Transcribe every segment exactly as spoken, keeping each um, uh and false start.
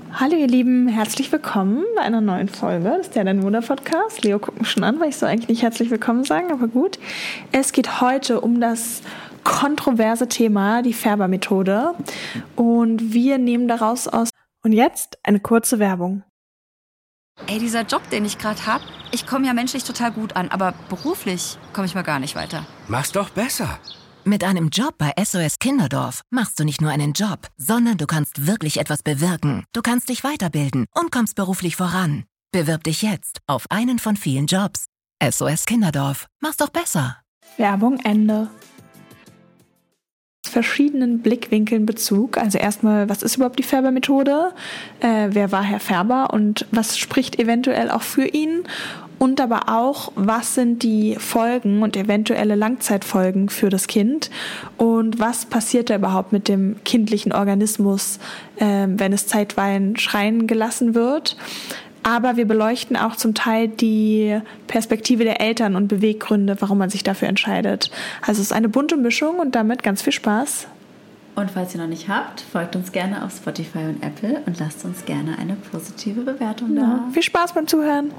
Hallo ihr Lieben, herzlich willkommen bei einer neuen Folge des Der Dein Wunder Podcast. Leo guckt mich schon an, weil ich so eigentlich nicht herzlich willkommen sagen, aber gut. Es geht heute um das kontroverse Thema, die Färber-Methode, und wir nehmen daraus aus. Und jetzt eine kurze Werbung. Ey, dieser Job, den ich gerade habe, ich komme ja menschlich total gut an, aber beruflich komme ich mal gar nicht weiter. Mach's doch besser. Mit einem Job bei S O S Kinderdorf machst du nicht nur einen Job, sondern du kannst wirklich etwas bewirken. Du kannst dich weiterbilden und kommst beruflich voran. Bewirb dich jetzt auf einen von vielen Jobs. S O S Kinderdorf. Mach's doch besser. Werbung Ende. Verschiedenen Blickwinkeln Bezug. Also erstmal, was ist überhaupt die Färber-Methode? Äh, wer war Herr Färber und was spricht eventuell auch für ihn? Und aber auch, was sind die Folgen und eventuelle Langzeitfolgen für das Kind? Und was passiert da überhaupt mit dem kindlichen Organismus, äh, wenn es zeitweilig schreien gelassen wird? Aber wir beleuchten auch zum Teil die Perspektive der Eltern und Beweggründe, warum man sich dafür entscheidet. Also es ist eine bunte Mischung und damit ganz viel Spaß. Und falls ihr noch nicht habt, folgt uns gerne auf Spotify und Apple und lasst uns gerne eine positive Bewertung da. Ja, viel Spaß beim Zuhören.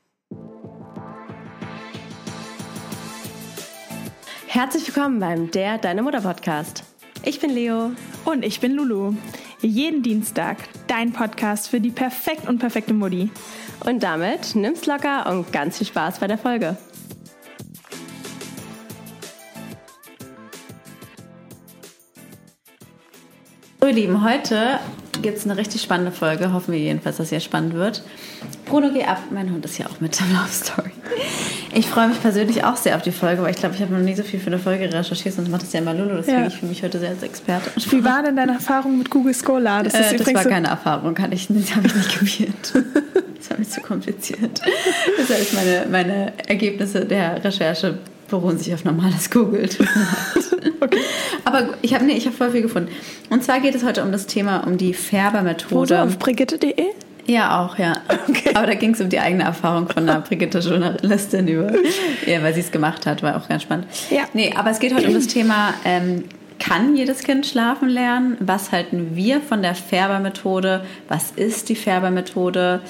Herzlich willkommen beim Der Deine Mutter Podcast. Ich bin Leo. Und ich bin Lulu. Jeden Dienstag dein Podcast für die perfekt und perfekte Mutti. Und damit nimm's locker und ganz viel Spaß bei der Folge. So ihr Lieben, heute gibt es eine richtig spannende Folge. Hoffen wir jedenfalls, dass sie spannend wird. Bruno, geh ab. Mein Hund ist ja auch mit der Love Story. Ich freue mich persönlich auch sehr auf die Folge, weil ich glaube, ich habe noch nie so viel für eine Folge recherchiert, sonst macht das ja immer Lulu. Deswegen ja. Ich fühle mich heute sehr als Experte. Wie war denn deine Erfahrung mit Google Scholar? Das, ist äh, das war so keine Erfahrung, kann ich, das habe ich nicht geführt. Das war mir zu kompliziert. Das heißt, meine, meine Ergebnisse der Recherche beruhen sich auf normales Google. Okay. Aber ich habe nee, ich hab voll viel gefunden. Und zwar geht es heute um das Thema, um die Färber-Methode. Wo, auf brigitte punkt de? Ja, auch, ja. Okay. Aber da ging es um die eigene Erfahrung von einer Brigitte-Journalistin über, ja, weil sie es gemacht hat, war auch ganz spannend. Ja. Nee, aber es geht heute um das Thema, ähm, kann jedes Kind schlafen lernen? Was halten wir von der Färber-Methode? Was ist die Färber-Methode?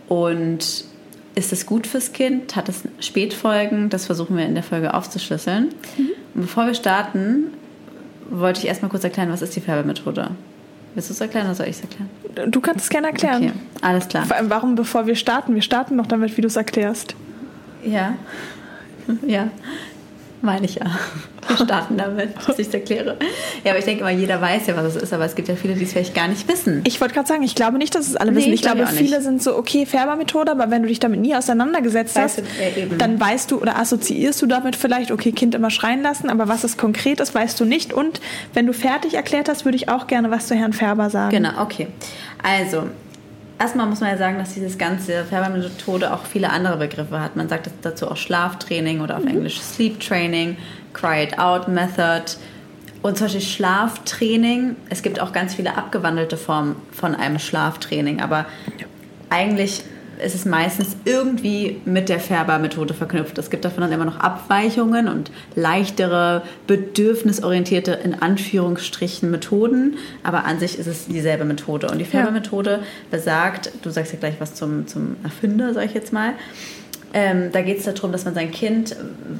Und ist es gut fürs Kind? Hat es Spätfolgen? Das versuchen wir in der Folge aufzuschlüsseln. Mhm. Und bevor wir starten, wollte ich erstmal kurz erklären, was ist die Färber-Methode? Willst du es erklären oder soll ich es erklären? Du kannst es gerne erklären. Okay, alles klar. Vor allem, warum, bevor wir starten? Wir starten noch damit, wie du es erklärst. Ja, ja, meine ich ja. Wir starten damit, dass ich es erkläre. Ja, aber ich denke immer, jeder weiß ja, was es ist, aber es gibt ja viele, die es vielleicht gar nicht wissen. Ich wollte gerade sagen, ich glaube nicht, dass es alle wissen. Nee, ich, ich glaube, glaube viele sind so, okay, Färber-Methode, aber wenn du dich damit nie auseinandergesetzt weißt hast, du, äh, dann weißt du oder assoziierst du damit vielleicht, okay, Kind immer schreien lassen, aber was es konkret ist, weißt du nicht. Und wenn du fertig erklärt hast, würde ich auch gerne was zu Herrn Färber sagen. Genau, okay. Also, erstmal muss man ja sagen, dass diese ganze Färber-Methode auch viele andere Begriffe hat. Man sagt dazu auch Schlaftraining oder auf mhm. Englisch Sleep Training, Cry It Out Method und zum Beispiel Schlaftraining. Es gibt auch ganz viele abgewandelte Formen von einem Schlaftraining, aber eigentlich ist es meistens irgendwie mit der Färber-Methode verknüpft. Es gibt davon dann immer noch Abweichungen und leichtere, bedürfnisorientierte, in Anführungsstrichen, Methoden. Aber an sich ist es dieselbe Methode. Und die Färber-Methode besagt, du sagst ja gleich was zum, zum Erfinder, sag ich jetzt mal, ähm, da geht es darum, dass man sein Kind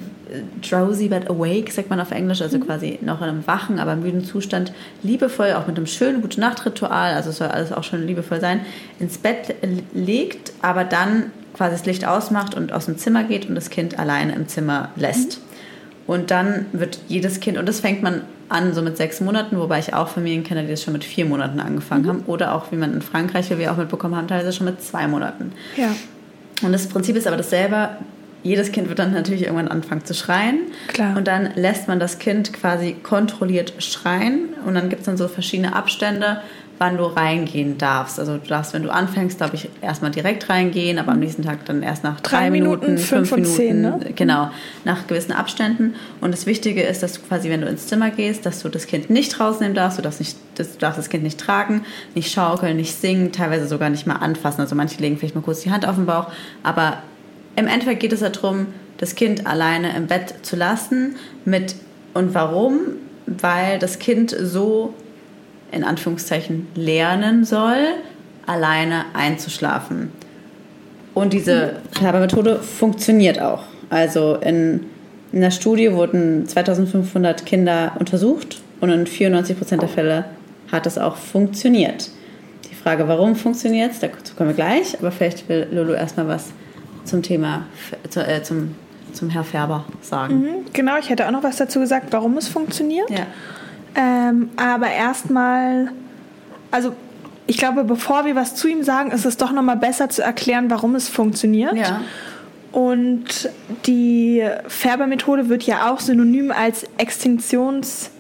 drowsy but awake, sagt man auf Englisch, also mhm. quasi noch in einem wachen, aber müden Zustand, liebevoll, auch mit einem schönen Gute-Nacht-Ritual, also es soll alles auch schon liebevoll sein, ins Bett legt, aber dann quasi das Licht ausmacht und aus dem Zimmer geht und das Kind alleine im Zimmer lässt. Mhm. Und dann wird jedes Kind, und das fängt man an so mit sechs Monaten, wobei ich auch Familien kenne, die das schon mit vier Monaten angefangen mhm. haben, oder auch, wie man in Frankreich, wie wir auch mitbekommen haben, teilweise schon mit zwei Monaten. Ja. Und das Prinzip ist aber dasselbe. Jedes Kind wird dann natürlich irgendwann anfangen zu schreien. Klar. Und dann lässt man das Kind quasi kontrolliert schreien. Und dann gibt es dann so verschiedene Abstände, wann du reingehen darfst. Also du darfst, wenn du anfängst, glaube ich, erstmal direkt reingehen, aber am nächsten Tag dann erst nach drei, drei Minuten, Minuten, fünf, fünf Minuten. Zehn, ne? Genau, nach gewissen Abständen. Und das Wichtige ist, dass du quasi, wenn du ins Zimmer gehst, dass du das Kind nicht rausnehmen darfst. Du darfst, nicht, du darfst das Kind nicht tragen, nicht schaukeln, nicht singen, teilweise sogar nicht mal anfassen. Also manche legen vielleicht mal kurz die Hand auf den Bauch. Aber im Endeffekt geht es darum, das Kind alleine im Bett zu lassen. Mit, und warum? Weil das Kind so in Anführungszeichen lernen soll, alleine einzuschlafen. Und diese Färbermethode funktioniert auch. Also in, in der Studie wurden zweitausendfünfhundert Kinder untersucht und in vierundneunzig Prozent der Fälle hat es auch funktioniert. Die Frage, warum funktioniert es, dazu kommen wir gleich, aber vielleicht will Lulu erstmal was zum Thema, zu, äh, zum, zum Herr Färber sagen. Mhm, genau, ich hätte auch noch was dazu gesagt, warum es funktioniert. Ja. Ähm, aber erstmal, also ich glaube, bevor wir was zu ihm sagen, ist es doch nochmal besser zu erklären, warum es funktioniert. Ja. Und die Färbermethode wird ja auch synonym als Extinktions...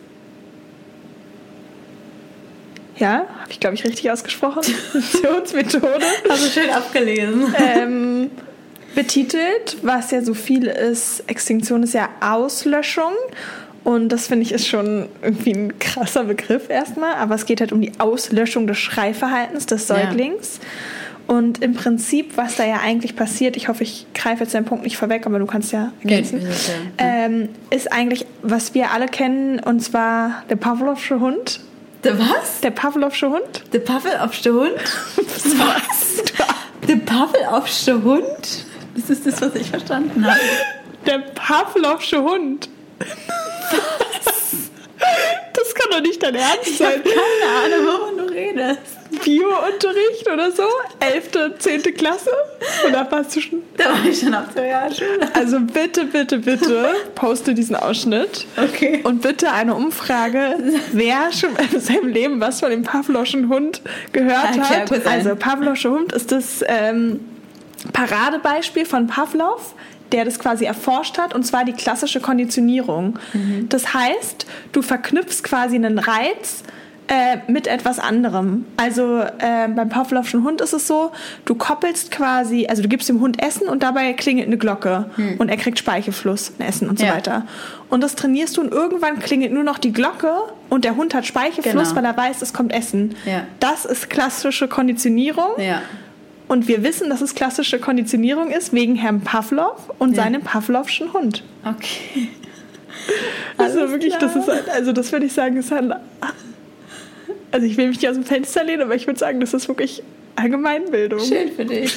Ja, habe ich, glaube ich, richtig ausgesprochen. Extinktionsmethode. Hast du schön abgelesen. Ähm, betitelt, was ja so viel ist. Extinktion ist ja Auslöschung. Und das, finde ich, ist schon irgendwie ein krasser Begriff erstmal. Aber es geht halt um die Auslöschung des Schreiverhaltens des Säuglings. Ja. Und im Prinzip, was da ja eigentlich passiert, ich hoffe, ich greife jetzt deinen Punkt nicht vorweg, aber du kannst ja ergänzen, ja, ähm, ist eigentlich, was wir alle kennen, und zwar der Pavlovsche Hund. Der was? Der Pavlovsche Hund. Der Pavlovsche Hund? Was? Der Pavlovsche Hund? Das ist das, was ich verstanden habe. Der Pavlovsche Hund. Was? Das kann doch nicht dein Ernst ich sein. Ich habe keine Ahnung, wovon du redest. Bio-Unterricht oder so? Elfte, zehnte Klasse? Oder warst du schon? Da war ich schon auf der Realschule. Also bitte, bitte, bitte poste diesen Ausschnitt. Okay. Und bitte eine Umfrage, wer schon in seinem Leben was von dem Pavlovschen Hund gehört ja, hat. klar, Also Pavlovscher Hund ist das ähm, Paradebeispiel von Pavlov, der das quasi erforscht hat, und zwar die klassische Konditionierung. Mhm. Das heißt, du verknüpfst quasi einen Reiz äh, mit etwas anderem. Also äh, beim Pavlovschen Hund ist es so, du koppelst quasi, also du gibst dem Hund Essen und dabei klingelt eine Glocke mhm. und er kriegt Speichelfluss, ein Essen und so ja. weiter. Und das trainierst du und irgendwann klingelt nur noch die Glocke und der Hund hat Speichelfluss, genau. weil er weiß, es kommt Essen. Ja. Das ist klassische Konditionierung. Ja. Und wir wissen, dass es klassische Konditionierung ist, wegen Herrn Pavlov und ja. seinem Pavlovschen Hund. Okay. Also Alles wirklich, klar. das ist halt, also das würde ich sagen, ist halt, also ich will mich nicht aus dem Fenster lehnen, aber ich würde sagen, das ist wirklich Allgemeinbildung. Schön für dich.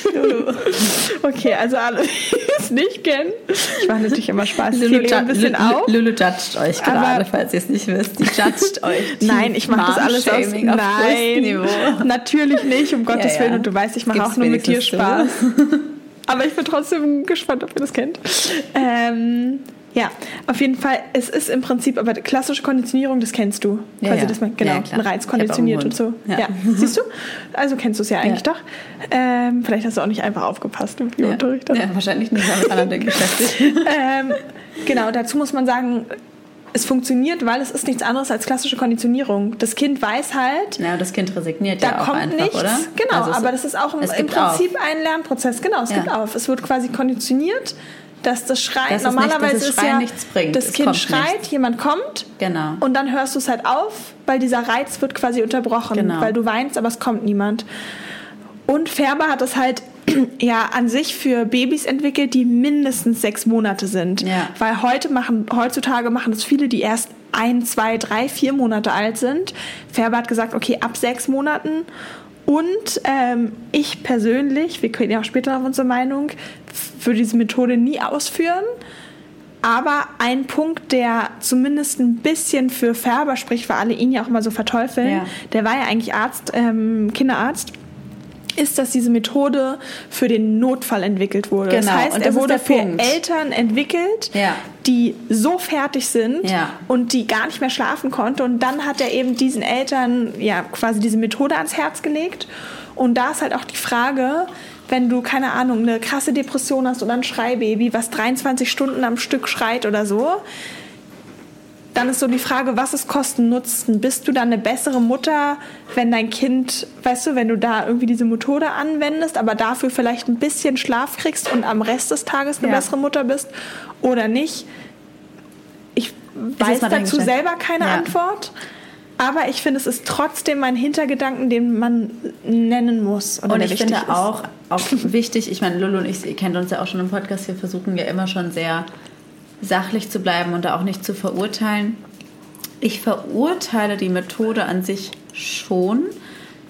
Okay, also alle, die es nicht kennen, ich mache natürlich immer Spaß, ich Lulu, ju- ein bisschen Lulu, auf. Lulu judgt euch gerade, falls ihr es nicht wisst. Die judgt euch. Nein, ich mache das alles aus, Mom-Shaming auf nein, natürlich nicht, um Gottes ja, ja. Willen, und du weißt, ich mache Gibt's auch nur mit dir wenigstens Spaß. Aber ich bin trotzdem gespannt, ob ihr das kennt. Ähm, ja, auf jeden Fall, es ist im Prinzip, aber klassische Konditionierung, das kennst du. Ja, Quasi, ja. dass man, genau, Ja, klar. einen Reiz konditioniert und Ich hab auch so. einen Ja. Hund. Ja. Siehst du? Also kennst du es ja eigentlich Ja. doch. Ähm, vielleicht hast du auch nicht einfach aufgepasst im Biounterricht. Ja. ja, wahrscheinlich nicht, weil mit anderen Dingen beschäftigt. ähm, genau, dazu muss man sagen, es funktioniert, weil es ist nichts anderes als klassische Konditionierung. Das Kind weiß halt, Ja, das Kind resigniert da ja auch kommt einfach, nichts. oder? Genau, Also es- aber das ist auch im, es im gibt Prinzip auf. ein Lernprozess. Genau, es Ja. gibt auf. Es wird quasi konditioniert, dass das Schreien, Dass es nicht- normalerweise dass das ist Schreien ja, nichts bringt. das Es Kind kommt schreit, nichts. jemand kommt Genau. und dann hörst du es halt auf, weil dieser Reiz wird quasi unterbrochen, Genau. weil du weinst, aber es kommt niemand. Und Färber hat das halt ja an sich für Babys entwickelt, die mindestens sechs Monate sind. Ja. Weil heute machen, heutzutage machen es viele, die erst ein, zwei, drei, vier Monate alt sind. Färber hat gesagt, okay, ab sechs Monaten. Und ähm, ich persönlich, wir können ja auch später auf unsere Meinung, würde diese Methode nie ausführen. Aber ein Punkt, der zumindest ein bisschen für Färber spricht, weil alle ihn ja auch immer so verteufeln, Ja. der war ja eigentlich Arzt, ähm, Kinderarzt, ist, dass diese Methode für den Notfall entwickelt wurde. Genau, Das heißt, und er das ist wurde der für Punkt. Eltern entwickelt, Ja. die so fertig sind Ja. und die gar nicht mehr schlafen konnten. Und dann hat er eben diesen Eltern ja quasi diese Methode ans Herz gelegt. Und da ist halt auch die Frage, wenn du, keine Ahnung, eine krasse Depression hast oder ein Schreibaby, was dreiundzwanzig Stunden am Stück schreit oder so, dann ist so die Frage, was ist Kosten-Nutzen? Bist du dann eine bessere Mutter, wenn dein Kind, weißt du, wenn du da irgendwie diese Methode anwendest, aber dafür vielleicht ein bisschen Schlaf kriegst und am Rest des Tages eine Ja. bessere Mutter bist oder nicht? Ich weiß jetzt mal dazu dahingestellt. selber keine Ja. Antwort, aber ich finde, es ist trotzdem ein Hintergedanken, den man nennen muss. Oder Und der ich wichtig finde ist. auch, auch wichtig, ich meine, Lulu und ich, ihr kennt uns ja auch schon im Podcast, wir versuchen ja immer schon sehr sachlich zu bleiben und da auch nicht zu verurteilen. Ich verurteile die Methode an sich schon,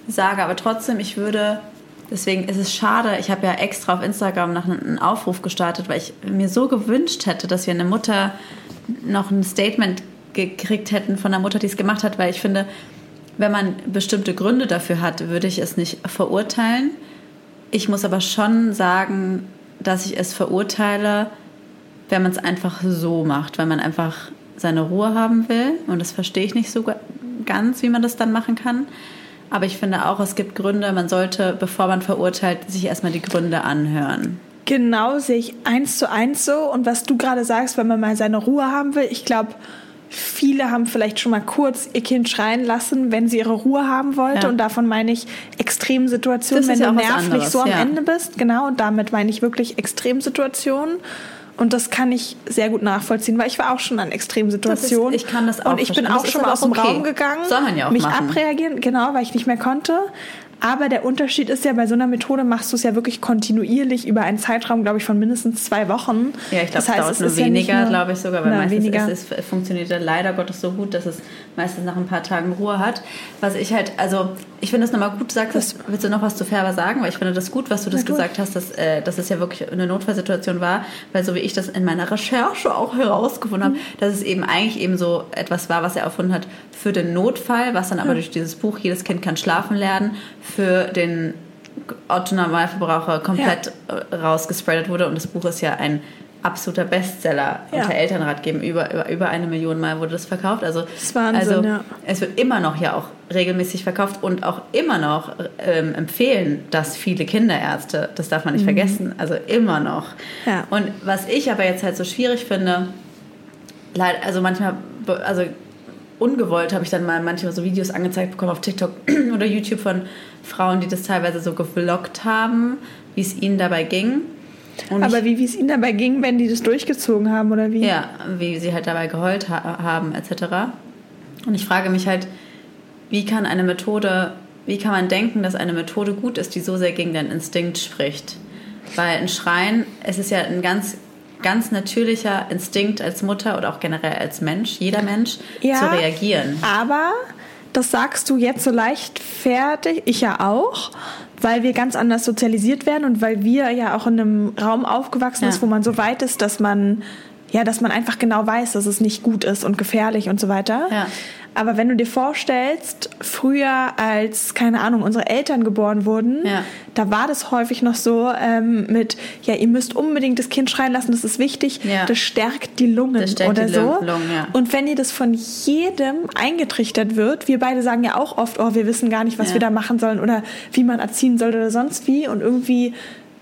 sage aber trotzdem, ich würde, deswegen ist es schade, ich habe ja extra auf Instagram nach einem Aufruf gestartet, weil ich mir so gewünscht hätte, dass wir eine Mutter noch ein Statement gekriegt hätten von einer Mutter, die es gemacht hat, weil ich finde, wenn man bestimmte Gründe dafür hat, würde ich es nicht verurteilen. Ich muss aber schon sagen, dass ich es verurteile, wenn man es einfach so macht, weil man einfach seine Ruhe haben will. Und das verstehe ich nicht so ganz, wie man das dann machen kann. Aber ich finde auch, es gibt Gründe, man sollte, bevor man verurteilt, sich erstmal die Gründe anhören. Genau, sehe ich eins zu eins so. Und was du gerade sagst, wenn man mal seine Ruhe haben will, ich glaube, viele haben vielleicht schon mal kurz ihr Kind schreien lassen, wenn sie ihre Ruhe haben wollte. Ja. Und davon meine ich Extremsituationen, wenn ja du nervlich anderes, so am ja. Ende bist. Genau, und damit meine ich wirklich Extremsituationen. Und das kann ich sehr gut nachvollziehen, weil ich war auch schon an Extremsituationen. Ich kann das auch. Und ich bin auch schon mal aus dem okay. Raum gegangen, Soll man ja auch mich machen. abreagieren, genau, weil ich nicht mehr konnte. Aber der Unterschied ist ja, bei so einer Methode machst du es ja wirklich kontinuierlich über einen Zeitraum, glaube ich, von mindestens zwei Wochen. Ja, ich glaube, es dauert es nur weniger, ja glaube ich sogar, weil meistens weniger. Ist es, funktioniert ja leider Gottes so gut, dass es meistens nach ein paar Tagen Ruhe hat. Was ich halt, also ich finde es nochmal gut, du sagst, das, willst du noch was zu Färber sagen? Weil ich finde das gut, was du das gesagt hast, dass, äh, dass es ja wirklich eine Notfallsituation war, weil so wie ich das in meiner Recherche auch herausgefunden habe, mhm. dass es eben eigentlich eben so etwas war, was er erfunden hat für den Notfall, was dann aber mhm. durch dieses Buch Jedes Kind kann schlafen lernen, für den Otto-Normalverbraucher komplett ja. rausgespreadet wurde. Und das Buch ist ja ein absoluter Bestseller ja. unter Elternratgebern. Über, über, über eine Million Mal wurde das verkauft. Also, das ist Wahnsinn, also ja. es wird immer noch ja auch regelmäßig verkauft und auch immer noch ähm, empfehlen das viele Kinderärzte. Das darf man nicht mhm. vergessen. Also immer noch. Ja. Und was ich aber jetzt halt so schwierig finde, also manchmal, also ungewollt habe ich dann mal manchmal so Videos angezeigt bekommen auf TikTok oder YouTube von Frauen, die das teilweise so gevloggt haben, wie es ihnen dabei ging. Und Aber ich, wie, wie es ihnen dabei ging, wenn die das durchgezogen haben, oder wie? Ja, wie sie halt dabei geheult ha- haben, et cetera. Und ich frage mich halt, wie kann eine Methode, wie kann man denken, dass eine Methode gut ist, die so sehr gegen den Instinkt spricht? Weil ein Schreien, es ist ja ein ganz... ganz natürlicher Instinkt als Mutter oder auch generell als Mensch, jeder Mensch, ja, zu reagieren. Aber das sagst du jetzt so leichtfertig, ich ja auch, weil wir ganz anders sozialisiert werden und weil wir ja auch in einem Raum aufgewachsen ja. ist, wo man so weit ist, dass man ja, dass man einfach genau weiß, dass es nicht gut ist und gefährlich und so weiter. Ja. Aber wenn du dir vorstellst, früher als, keine Ahnung, unsere Eltern geboren wurden, ja. da war das häufig noch so ähm, mit, ja, ihr müsst unbedingt das Kind schreien lassen, das ist wichtig, ja. das stärkt die Lungen das stärkt oder die so. Lungen, ja. Und wenn dir das von jedem eingetrichtert wird, wir beide sagen ja auch oft, oh, wir wissen gar nicht, was ja. wir da machen sollen oder wie man erziehen soll oder sonst wie und irgendwie,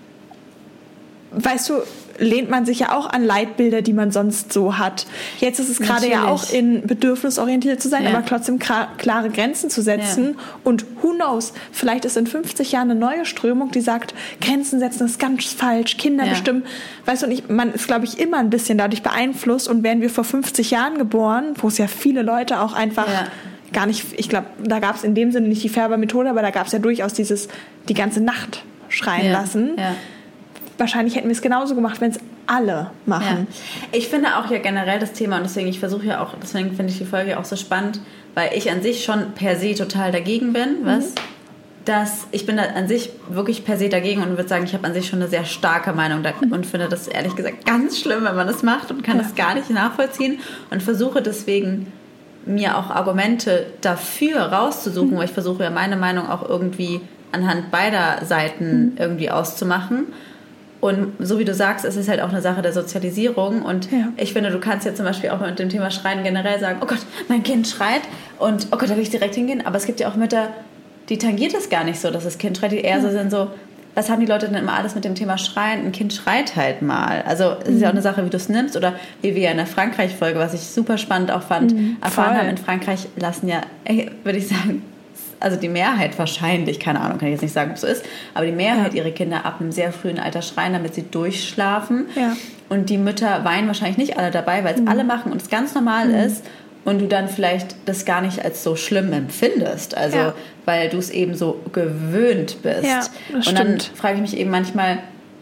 weißt du, lehnt man sich ja auch an Leitbilder, die man sonst so hat. Jetzt ist es gerade ja auch in bedürfnisorientiert zu sein, ja. aber trotzdem klar, klare Grenzen zu setzen. Ja. Und who knows, vielleicht ist in fünfzig Jahren eine neue Strömung, die sagt, Grenzen setzen ist ganz falsch, Kinder ja. bestimmen. Weißt du, und ich, man ist, glaube ich, immer ein bisschen dadurch beeinflusst. Und wären wir vor fünfzig Jahren geboren, wo es ja viele Leute auch einfach ja. gar nicht, ich glaube, da gab es in dem Sinne nicht die Färber-Methode, aber da gab es ja durchaus dieses, die ganze Nacht schreien ja. lassen. Ja. Wahrscheinlich hätten wir es genauso gemacht, wenn es alle machen. Ja. Ich finde auch ja generell das Thema, und deswegen, ich versuche ja auch, deswegen finde ich die Folge auch so spannend, weil ich an sich schon per se total dagegen bin, was? Mhm. Dass ich bin da an sich wirklich per se dagegen und würde sagen, ich habe an sich schon eine sehr starke Meinung da, mhm. und finde das ehrlich gesagt ganz schlimm, wenn man das macht und kann ja. das gar nicht nachvollziehen und versuche deswegen mir auch Argumente dafür rauszusuchen, mhm. weil ich versuche ja meine Meinung auch irgendwie anhand beider Seiten mhm. irgendwie auszumachen. Und so wie du sagst, ist es halt auch eine Sache der Sozialisierung. Und ja. ich finde, du kannst ja zum Beispiel auch mit dem Thema Schreien generell sagen, oh Gott, mein Kind schreit und oh Gott, da will ich direkt hingehen. Aber es gibt ja auch Mütter, die tangiert es gar nicht so, dass das Kind schreit. Die eher ja. so sind so, was haben die Leute denn immer alles mit dem Thema Schreien? Ein Kind schreit halt mal. Also es ist mhm. ja auch eine Sache, wie du es nimmst. Oder wie wir ja in der Frankreich-Folge, was ich super spannend auch fand, mhm, erfahren haben, in Frankreich lassen ja, würde ich sagen, also die Mehrheit wahrscheinlich, keine Ahnung, kann ich jetzt nicht sagen, ob es so ist, aber die Mehrheit ja. ihre Kinder ab einem sehr frühen Alter schreien, damit sie durchschlafen. Ja. Und die Mütter weinen wahrscheinlich nicht alle dabei, weil es mhm. alle machen und es ganz normal mhm. ist und du dann vielleicht das gar nicht als so schlimm empfindest, also ja. weil du es eben so gewöhnt bist. Ja, das und dann stimmt. frage ich mich eben manchmal,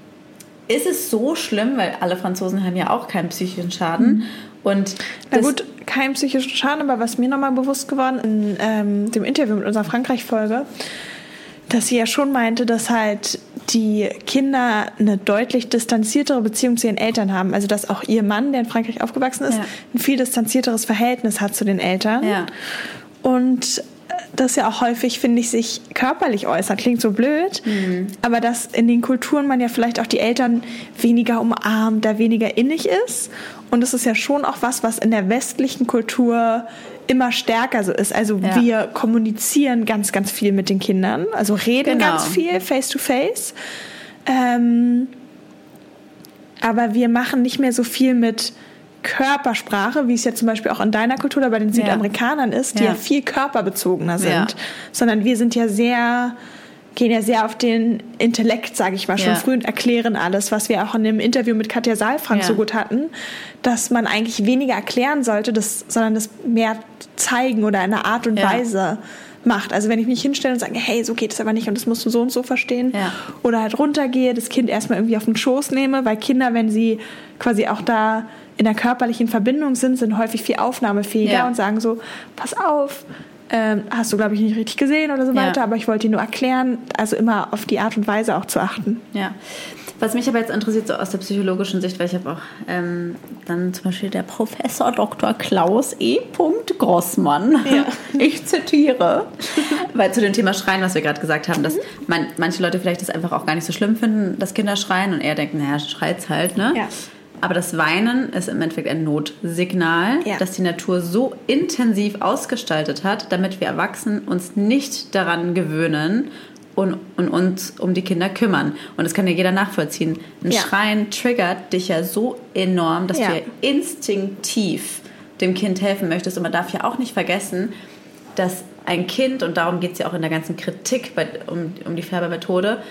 ist es so schlimm, weil alle Franzosen haben ja auch keinen psychischen Schaden. Mhm. Und na gut, kein psychischen Schaden, aber was mir nochmal bewusst geworden in ähm, dem Interview mit unserer Frankreich-Folge, dass sie ja schon meinte, dass halt die Kinder eine deutlich distanziertere Beziehung zu ihren Eltern haben. Also dass auch ihr Mann, der in Frankreich aufgewachsen ist, ja. ein viel distanzierteres Verhältnis hat zu den Eltern. Ja. Und das ja auch häufig, finde ich, sich körperlich äußert. Klingt so blöd, mhm. aber dass in den Kulturen man ja vielleicht auch die Eltern weniger umarmt, da weniger innig ist. Und das ist ja schon auch was, was in der westlichen Kultur immer stärker so ist. Also ja. wir kommunizieren ganz, ganz viel mit den Kindern. Also reden genau. ganz viel, face to face. Ähm, aber wir machen nicht mehr so viel mit Körpersprache, wie es ja zum Beispiel auch in deiner Kultur oder bei den Südamerikanern ja. ist, die ja. ja viel körperbezogener sind. Ja. Sondern wir sind ja sehr... gehen ja sehr auf den Intellekt, sage ich mal, schon ja. früh und erklären alles, was wir auch in dem Interview mit Katja Saalfrank ja. so gut hatten, dass man eigentlich weniger erklären sollte, das, sondern das mehr zeigen oder in einer Art und ja. Weise macht. Also wenn ich mich hinstelle und sage, hey, so geht es aber nicht und das musst du so und so verstehen. Ja. Oder halt runtergehe, das Kind erstmal irgendwie auf den Schoß nehme, weil Kinder, wenn sie quasi auch da in der körperlichen Verbindung sind, sind häufig viel aufnahmefähiger ja. und sagen so, pass auf, Ähm, hast du, glaube ich, nicht richtig gesehen oder so weiter, ja. aber ich wollte dir nur erklären, also immer auf die Art und Weise auch zu achten. Ja. Was mich aber jetzt interessiert, so aus der psychologischen Sicht, weil ich habe auch ähm, dann zum Beispiel der Professor Doktor Klaus E. Grossmann, ja. ich zitiere, weil zu dem Thema Schreien, was wir gerade gesagt haben, dass man, manche Leute vielleicht das einfach auch gar nicht so schlimm finden, dass Kinder schreien und eher denken, naja, schreit's halt, ne? Ja. Aber das Weinen ist im Endeffekt ein Notsignal, ja. das die Natur so intensiv ausgestaltet hat, damit wir Erwachsenen uns nicht daran gewöhnen und, und uns um die Kinder kümmern. Und das kann ja jeder nachvollziehen. Ein ja. Schreien triggert dich ja so enorm, dass ja. du ja instinktiv dem Kind helfen möchtest. Und man darf ja auch nicht vergessen, dass ein Kind, und darum geht es ja auch in der ganzen Kritik bei, um, um die Färbermethode,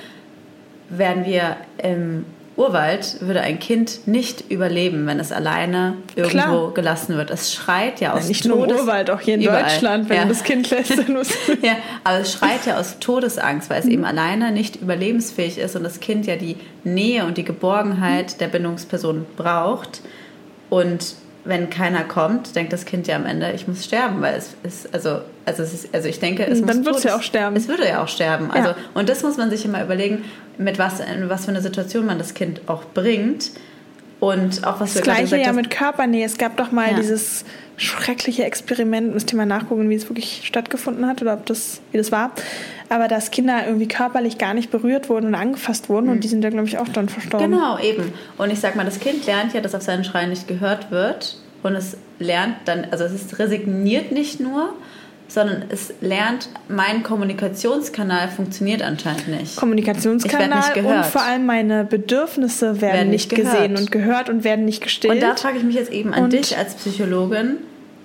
werden wir im Urwald würde ein Kind nicht überleben, wenn es alleine irgendwo Klar. gelassen wird. Es schreit ja aus ja, nicht Todes... Nicht nur im Urwald, auch hier in überall. Deutschland, wenn ja. du das Kind lässt. ja, aber es schreit ja aus Todesangst, weil es mhm. eben alleine nicht überlebensfähig ist und das Kind ja die Nähe und die Geborgenheit mhm. der Bindungsperson braucht. Und wenn keiner kommt, denkt das Kind ja am Ende, ich muss sterben, weil es ist, also, also, es ist, also ich denke, es Dann muss wird es ja auch sterben. Es würde ja auch sterben. Also, ja. Und das muss man sich immer überlegen, mit was, in was für eine Situation man das Kind auch bringt. Und auch was das wir Gleiche gerade ja mit Körpernähe. Es gab doch mal ja. dieses schreckliche Experiment, müsst ihr mal nachgucken, wie es wirklich stattgefunden hat oder ob das, wie das war. Aber dass Kinder irgendwie körperlich gar nicht berührt wurden und angefasst wurden mhm. und die sind ja, glaube ich, auch dann verstorben. Genau, eben. Und ich sag mal, das Kind lernt ja, dass auf seinen Schreien nicht gehört wird und es lernt dann, also es ist resigniert nicht nur, sondern es lernt, mein Kommunikationskanal funktioniert anscheinend nicht. Kommunikationskanal nicht gehört. Und vor allem meine Bedürfnisse werden, werden nicht, nicht gesehen und gehört und werden nicht gestillt. Und da frage ich mich jetzt eben an und dich als Psychologin,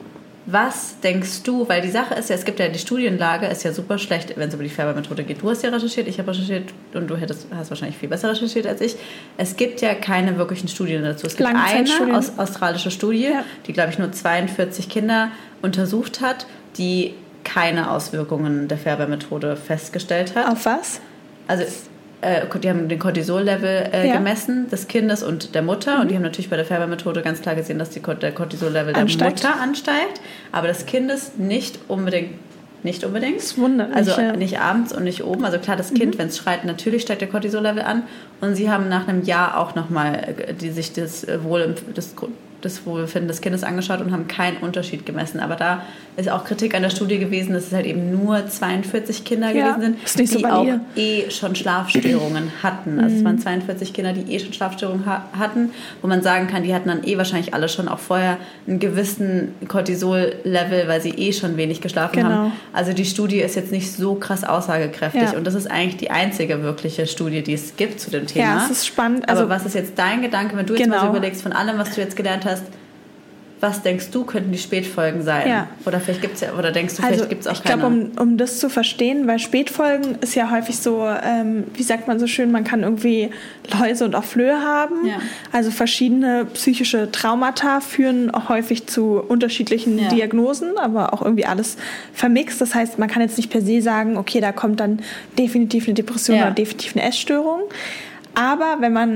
was denkst du, weil die Sache ist ja, es gibt ja die Studienlage, ist ja super schlecht, wenn es über die Färbermethode geht. Du hast ja recherchiert, ich habe recherchiert und du hättest, hast wahrscheinlich viel besser recherchiert als ich. Es gibt ja keine wirklichen Studien dazu. Es gibt eine aus, australische Studie, ja. die, glaube ich, nur zweiundvierzig Kinder untersucht hat, die keine Auswirkungen der Färbermethode festgestellt hat. Auf was? Also äh, die haben den Cortisol-Level äh, ja. gemessen des Kindes und der Mutter mhm. und die haben natürlich bei der Färbermethode ganz klar gesehen, dass die, der Cortisol-Level der Mutter ansteigt, aber des Kindes nicht unbedingt. Nicht unbedingt. Das wundert mich, also ja. nicht abends und nicht oben. Also klar, das Kind, mhm. wenn es schreit, natürlich steigt der Cortisol-Level an. Und sie haben nach einem Jahr auch nochmal die sich das Wohl, das, das Wohlbefinden des Kindes angeschaut und haben keinen Unterschied gemessen. Aber da ist auch Kritik an der Studie gewesen, dass es halt eben nur zweiundvierzig Kinder ja, gewesen sind, die so auch eh schon Schlafstörungen hatten. Also es waren zweiundvierzig Kinder, die eh schon Schlafstörungen ha- hatten, wo man sagen kann, die hatten dann eh wahrscheinlich alle schon auch vorher einen gewissen Cortisol-Level, weil sie eh schon wenig geschlafen genau. haben. Also die Studie ist jetzt nicht so krass aussagekräftig ja. und das ist eigentlich die einzige wirkliche Studie, die es gibt zu dem Thema. Ja, es ist spannend. Also, aber was ist jetzt dein Gedanke, wenn du jetzt genau. mal so überlegst, von allem, was du jetzt gelernt hast, was denkst du, könnten die Spätfolgen sein? Ja. Oder vielleicht gibt's ja, oder denkst du, vielleicht also, gibt es auch ich keine? Ich glaube, um, um das zu verstehen, weil Spätfolgen ist ja häufig so, ähm, wie sagt man so schön, man kann irgendwie Läuse und auch Flöhe haben. Ja. Also verschiedene psychische Traumata führen auch häufig zu unterschiedlichen ja. Diagnosen, aber auch irgendwie alles vermixt. Das heißt, man kann jetzt nicht per se sagen, okay, da kommt dann definitiv eine Depression ja. oder definitiv eine Essstörung. Aber wenn man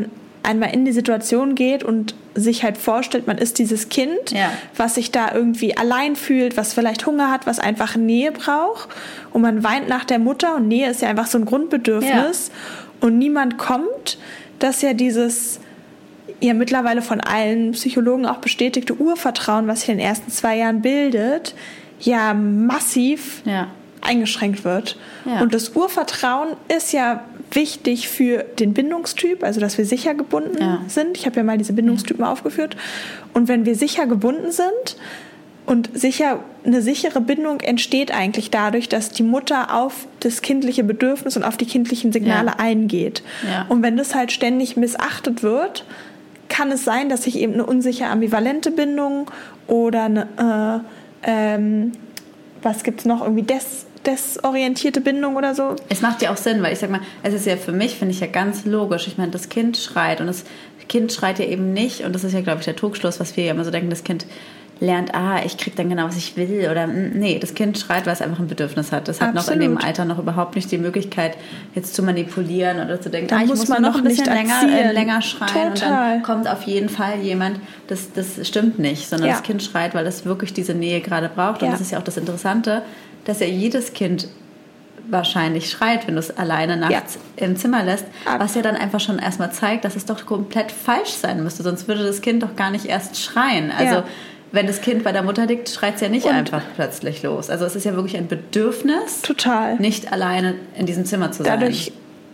einmal in die Situation geht und sich halt vorstellt, man ist dieses Kind, ja. was sich da irgendwie allein fühlt, was vielleicht Hunger hat, was einfach Nähe braucht und man weint nach der Mutter und Nähe ist ja einfach so ein Grundbedürfnis ja. und niemand kommt, dass ja dieses ja mittlerweile von allen Psychologen auch bestätigte Urvertrauen, was sich in den ersten zwei Jahren bildet, ja massiv ja. eingeschränkt wird. Ja. Und das Urvertrauen ist ja wichtig für den Bindungstyp, also dass wir sicher gebunden ja. sind. Ich habe ja mal diese Bindungstypen ja. aufgeführt. Und wenn wir sicher gebunden sind und sicher, eine sichere Bindung entsteht eigentlich dadurch, dass die Mutter auf das kindliche Bedürfnis und auf die kindlichen Signale ja. eingeht. Ja. Und wenn das halt ständig missachtet wird, kann es sein, dass sich eben eine unsicher ambivalente Bindung oder eine, äh, ähm, was gibt's noch, irgendwie des, desorientierte Bindung oder so. Es macht ja auch Sinn, weil ich sag mal, es ist ja für mich, finde ich ja ganz logisch. Ich meine, das Kind schreit und das Kind schreit ja eben nicht, und das ist ja, glaube ich, der Trugschluss, was wir ja immer so denken, das Kind lernt, ah, ich krieg dann genau, was ich will, oder nee, das Kind schreit, weil es einfach ein Bedürfnis hat. Das hat Absolut. noch in dem Alter noch überhaupt nicht die Möglichkeit, jetzt zu manipulieren oder zu denken, da ah, ich muss, muss man noch ein bisschen länger, äh, länger Total. schreien und dann kommt auf jeden Fall jemand, das, das stimmt nicht, sondern ja. das Kind schreit, weil es wirklich diese Nähe gerade braucht, und ja. das ist ja auch das Interessante, dass ja jedes Kind wahrscheinlich schreit, wenn du es alleine nachts ja. im Zimmer lässt, was ja dann einfach schon erstmal zeigt, dass es doch komplett falsch sein müsste, sonst würde das Kind doch gar nicht erst schreien. Also ja. wenn das Kind bei der Mutter liegt, schreit es ja nicht und einfach plötzlich los. Also es ist ja wirklich ein Bedürfnis, total. nicht alleine in diesem Zimmer zu sein. Dadurch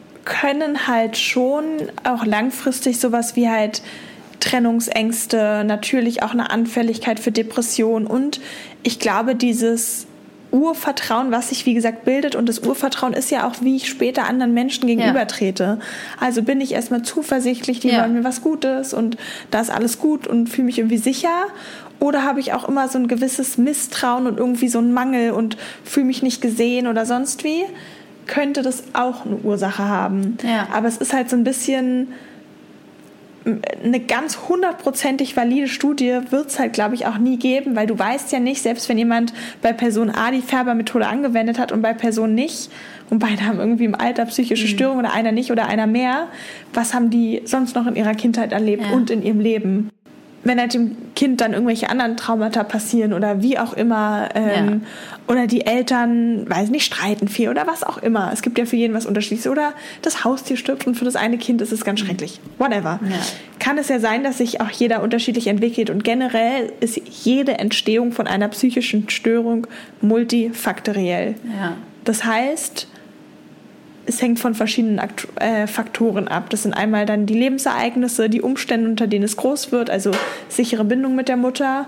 können halt schon auch langfristig sowas wie halt Trennungsängste, natürlich auch eine Anfälligkeit für Depressionen, und ich glaube, dieses Urvertrauen, was sich, wie gesagt, bildet, und das Urvertrauen ist ja auch, wie ich später anderen Menschen gegenübertrete. Ja. Also bin ich erstmal zuversichtlich, die ja. wollen mir was Gutes und da ist alles gut und fühle mich irgendwie sicher, oder habe ich auch immer so ein gewisses Misstrauen und irgendwie so einen Mangel und fühle mich nicht gesehen oder sonst wie, könnte das auch eine Ursache haben. Ja. Aber es ist halt so ein bisschen eine ganz hundertprozentig valide Studie wird es halt, glaube ich, auch nie geben, weil du weißt ja nicht, selbst wenn jemand bei Person A die Färber-Methode angewendet hat und bei Person nicht, und beide haben irgendwie im Alter psychische Störungen oder einer nicht oder einer mehr, was haben die sonst noch in ihrer Kindheit erlebt ja. und in ihrem Leben? Wenn halt dem Kind dann irgendwelche anderen Traumata passieren oder wie auch immer, ähm, ja. oder die Eltern, weiß nicht, streiten viel oder was auch immer. Es gibt ja für jeden was Unterschiedliches. Oder das Haustier stirbt und für das eine Kind ist es ganz schrecklich. Whatever. Ja. Kann es ja sein, dass sich auch jeder unterschiedlich entwickelt, und generell ist jede Entstehung von einer psychischen Störung multifaktoriell. Ja. Das heißt, es hängt von verschiedenen Akt- äh, Faktoren ab. Das sind einmal dann die Lebensereignisse, die Umstände, unter denen es groß wird, also sichere Bindung mit der Mutter,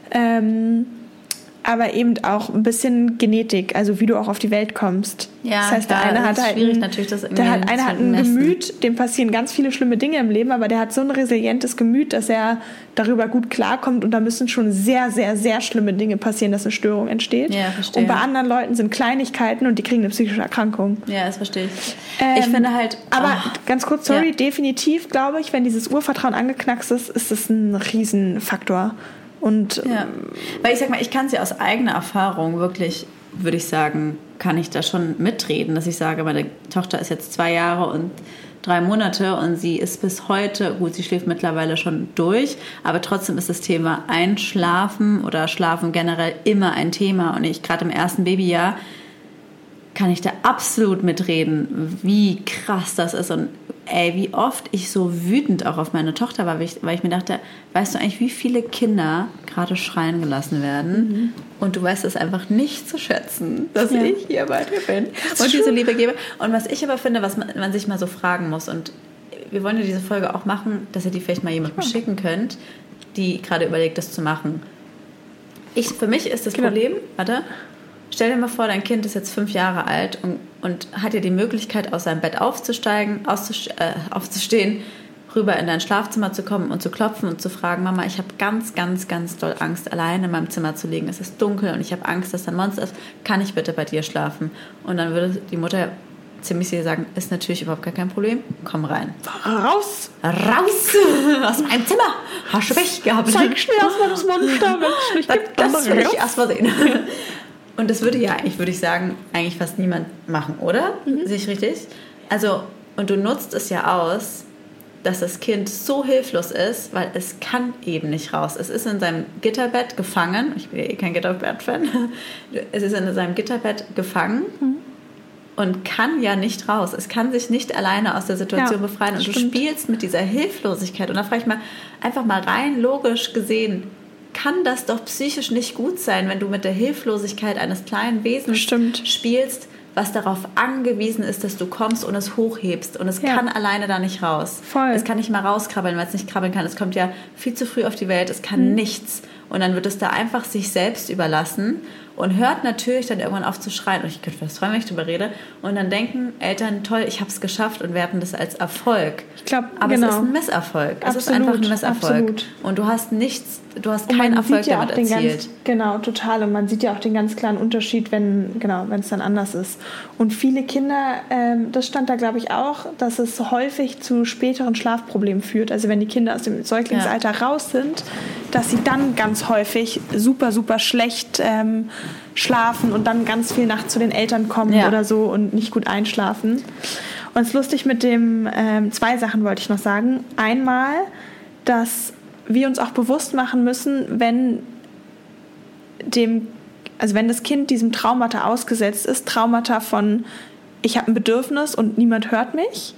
ähm, aber eben auch ein bisschen Genetik, also wie du auch auf die Welt kommst. Ja, das heißt, der klar, eine das hat ist halt schwierig, ein, natürlich, das der hat, einer hat ein messen. Gemüt, dem passieren ganz viele schlimme Dinge im Leben, aber der hat so ein resilientes Gemüt, dass er darüber gut klarkommt, und da müssen schon sehr, sehr, sehr schlimme Dinge passieren, dass eine Störung entsteht. Ja, verstehe. Und bei anderen Leuten sind Kleinigkeiten und die kriegen eine psychische Erkrankung. Ja, das verstehe ich. Ähm, ich finde halt... Aber oh, ganz kurz, sorry, ja. definitiv, glaube ich, wenn dieses Urvertrauen angeknackst ist, ist das ein Riesenfaktor. Und ja. Weil ich sag mal, ich kann es ja aus eigener Erfahrung wirklich, würde ich sagen, kann ich da schon mitreden, dass ich sage, meine Tochter ist jetzt zwei Jahre und drei Monate und sie ist bis heute, gut, sie schläft mittlerweile schon durch, aber trotzdem ist das Thema Einschlafen oder Schlafen generell immer ein Thema, und ich gerade im ersten Babyjahr kann ich da absolut mitreden, wie krass das ist, und ey, wie oft ich so wütend auch auf meine Tochter war, weil ich, weil ich mir dachte, weißt du eigentlich, wie viele Kinder gerade schreien gelassen werden, mhm. und du weißt es einfach nicht zu schätzen, dass ja. ich hier bei dir bin und diese Liebe gebe. Und was ich aber finde, was man, man sich mal so fragen muss, und wir wollen ja diese Folge auch machen, dass ihr die vielleicht mal jemandem ja. schicken könnt, die gerade überlegt, das zu machen. Ich, für mich ist das genau. Problem, warte, stell dir mal vor, dein Kind ist jetzt fünf Jahre alt und, und hat ja die Möglichkeit, aus seinem Bett aufzusteigen, auszus- äh, aufzustehen, rüber in dein Schlafzimmer zu kommen und zu klopfen und zu fragen, Mama, ich habe ganz, ganz, ganz doll Angst, allein in meinem Zimmer zu liegen. Es ist dunkel und ich habe Angst, dass da ein Monster ist. Kann ich bitte bei dir schlafen? Und dann würde die Mutter ziemlich sicher sagen, ist natürlich überhaupt gar kein Problem. Komm rein. Raus! Raus! Aus meinem Zimmer! Hast du Pech gehabt? Zeig mir erstmal das Monster, wenn es nicht gibt. Das, das will ich erstmal sehen. Und das würde ja, ich würde ich sagen, eigentlich fast niemand machen, oder? Mhm. Sehe ich richtig? Also, und du nutzt es ja aus, dass das Kind so hilflos ist, weil es kann eben nicht raus. Es ist in seinem Gitterbett gefangen. Ich bin ja eh kein Gitterbett-Fan. Es ist in seinem Gitterbett gefangen. Mhm. Und kann ja nicht raus. Es kann sich nicht alleine aus der Situation ja, befreien. Und stimmt. du spielst mit dieser Hilflosigkeit. Und da frage ich mal, einfach mal rein logisch gesehen, kann das doch psychisch nicht gut sein, wenn du mit der Hilflosigkeit eines kleinen Wesens stimmt. spielst, was darauf angewiesen ist, dass du kommst und es hochhebst. Und es ja. kann alleine da nicht raus. Voll. Es kann nicht mal rauskrabbeln, weil es nicht krabbeln kann. Es kommt ja viel zu früh auf die Welt. Es kann mhm. nichts. Und dann wird es da einfach sich selbst überlassen und hört natürlich dann irgendwann auf zu schreien. Und ich könnte fast freuen, wenn ich darüber rede. Und dann denken Eltern, toll, ich habe es geschafft und werten das als Erfolg. Ich glaube, aber genau. es ist ein Misserfolg. Es Absolut, ist einfach ein Misserfolg. Absolut. Und du hast nichts, du hast keinen Erfolg ja damit erzielt. Ganz, genau, total. Und man sieht ja auch den ganz klaren Unterschied, wenn genau, wenn es dann anders ist. Und viele Kinder, ähm, das stand da glaube ich auch, dass es häufig zu späteren Schlafproblemen führt. Also wenn die Kinder aus dem Säuglingsalter ja. raus sind, dass sie dann ganz häufig super, super schlecht ähm, schlafen und dann ganz viel nachts zu den Eltern kommen ja. oder so und nicht gut einschlafen. Und es ist lustig mit dem, ähm, zwei Sachen wollte ich noch sagen. Einmal, dass wir uns auch bewusst machen müssen, wenn dem, also wenn das Kind diesem Traumata ausgesetzt ist, Traumata von ich habe ein Bedürfnis und niemand hört mich,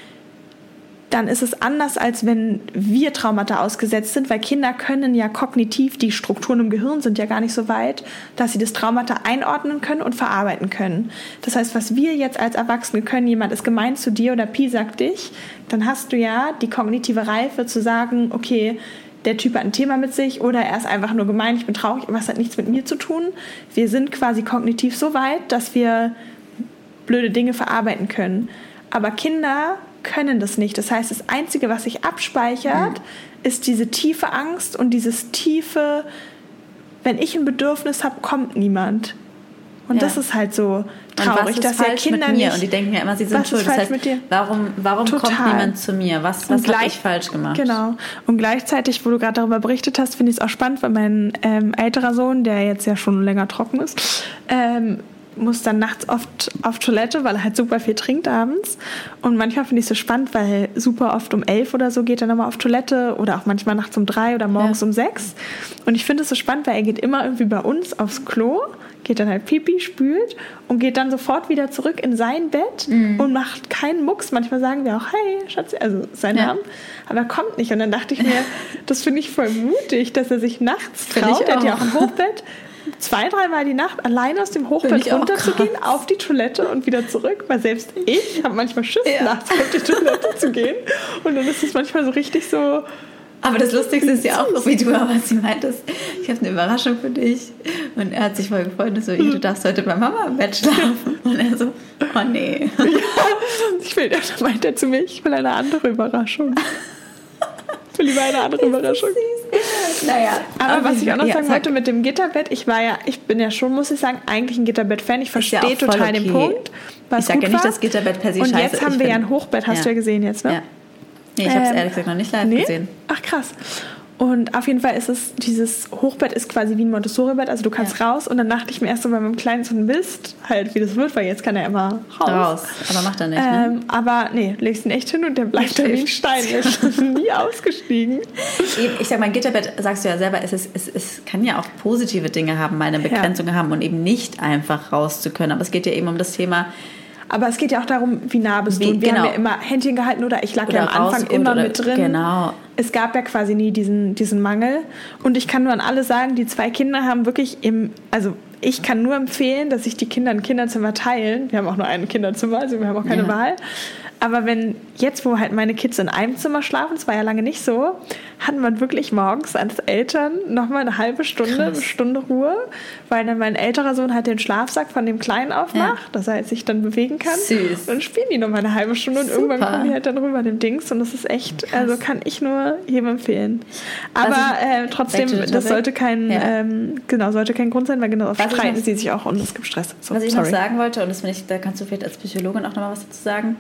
dann ist es anders, als wenn wir Traumata ausgesetzt sind, weil Kinder können ja kognitiv, die Strukturen im Gehirn sind ja gar nicht so weit, dass sie das Traumata einordnen können und verarbeiten können. Das heißt, was wir jetzt als Erwachsene können, jemand ist gemein zu dir oder piesackt dich, dann hast du ja die kognitive Reife zu sagen, okay, der Typ hat ein Thema mit sich oder er ist einfach nur gemein, ich bin traurig, aber es hat nichts mit mir zu tun. Wir sind quasi kognitiv so weit, dass wir blöde Dinge verarbeiten können. Aber Kinder können das nicht. Das heißt, das Einzige, was sich abspeichert, mhm. ist diese tiefe Angst und dieses tiefe, wenn ich ein Bedürfnis habe, kommt niemand. Und ja. das ist halt so traurig, dass ja Kinder mit mir? nicht... Und die denken ja immer, sie sind schuld. Das heißt, mit dir? warum, warum kommt niemand zu mir? Was, was habe ich falsch gemacht? Genau. Und gleichzeitig, wo du gerade darüber berichtet hast, finde ich es auch spannend, weil mein ähm, älterer Sohn, der jetzt ja schon länger trocken ist, ähm, muss dann nachts oft auf Toilette, weil er halt super viel trinkt abends. Und manchmal finde ich es so spannend, weil super oft um elf oder so geht er nochmal auf Toilette oder auch manchmal nachts um drei oder morgens ja. um sechs. Und ich finde es so spannend, weil er geht immer irgendwie bei uns aufs Klo, geht dann halt Pipi, spült und geht dann sofort wieder zurück in sein Bett mhm. und macht keinen Mucks. Manchmal sagen wir auch, hey, Schatz, also sein ja. Namen, aber er kommt nicht. Und dann dachte ich mir, das finde ich voll mutig, dass er sich nachts traut. Er hat ja auch ein Hochbett. Zwei, dreimal die Nacht alleine aus dem Hochbett runterzugehen, auf die Toilette und wieder zurück, weil selbst ich habe manchmal Schiss, ja. nachts auf die Toilette zu gehen. Und dann ist es manchmal so richtig so... Aber das Lustigste ist ja auch, wie du aber sie meintest, ich habe eine Überraschung für dich. Und er hat sich voll gefreut und so, du darfst heute bei Mama im Bett schlafen. Und er so, oh nee. Ja, ich will, dann meint er zu mir, ich will eine andere Überraschung. Ich will lieber eine andere Überraschung. Naja, aber was ich auch noch ja, sagen wollte mit dem Gitterbett, ich war ja, ich bin ja schon, muss ich sagen, eigentlich ein Gitterbett-Fan. Ich verstehe ja total okay. den Punkt. Was ich sage ja nicht, dass Gitterbett per se scheiße ist. Und jetzt haben ich wir bin, ja ein Hochbett, hast ja. du ja gesehen jetzt, ne? Ja. Nee, ich habe es ähm, ehrlich gesagt noch nicht live nee? gesehen. Ach krass. Und auf jeden Fall ist es, dieses Hochbett ist quasi wie ein Montessori-Bett, also du kannst ja. raus und dann dachte ich mir erst so bei meinem kleinen Sohn Mist, halt wie das wird, weil jetzt kann er immer raus. Raus, aber macht er nicht, ähm, ne? Aber nee, legst ihn echt hin und der bleibt da wie ein Stein, er ist nie ausgestiegen. Ich sag mal, ein Gitterbett, sagst du ja selber, es, ist, es, es kann ja auch positive Dinge haben, meine Begrenzung ja. haben und eben nicht einfach raus zu können, aber es geht ja eben um das Thema... Aber es geht ja auch darum, wie nah bist wie, du. Und wir genau. haben ja immer Händchen gehalten oder ich lag oder ja am Anfang immer oder, mit drin. Genau. Es gab ja quasi nie diesen, diesen Mangel. Und ich kann nur an alle sagen, die zwei Kinder haben wirklich im, also ich kann nur empfehlen, dass sich die Kinder ein Kinderzimmer teilen. Wir haben auch nur ein Kinderzimmer, also wir haben auch keine ja. Wahl. Aber wenn jetzt, wo halt meine Kids in einem Zimmer schlafen, das war ja lange nicht so, hat man wirklich morgens als Eltern nochmal eine halbe Stunde, Krass. eine Stunde Ruhe, weil dann mein älterer Sohn halt den Schlafsack von dem Kleinen aufmacht, ja. dass er halt sich dann bewegen kann. Süß. Und dann spielen die nochmal eine halbe Stunde und Super. irgendwann kommen die halt dann rüber dem Dings und das ist echt, Krass. also kann ich nur jedem empfehlen. Aber äh, trotzdem, das sollte kein, ja. ähm, genau, sollte kein Grund sein, weil genau oft streiten sie sich auch und es gibt Stress. So, was ich sorry. noch sagen wollte, und das finde ich, da kannst du vielleicht als Psychologin auch nochmal was dazu sagen,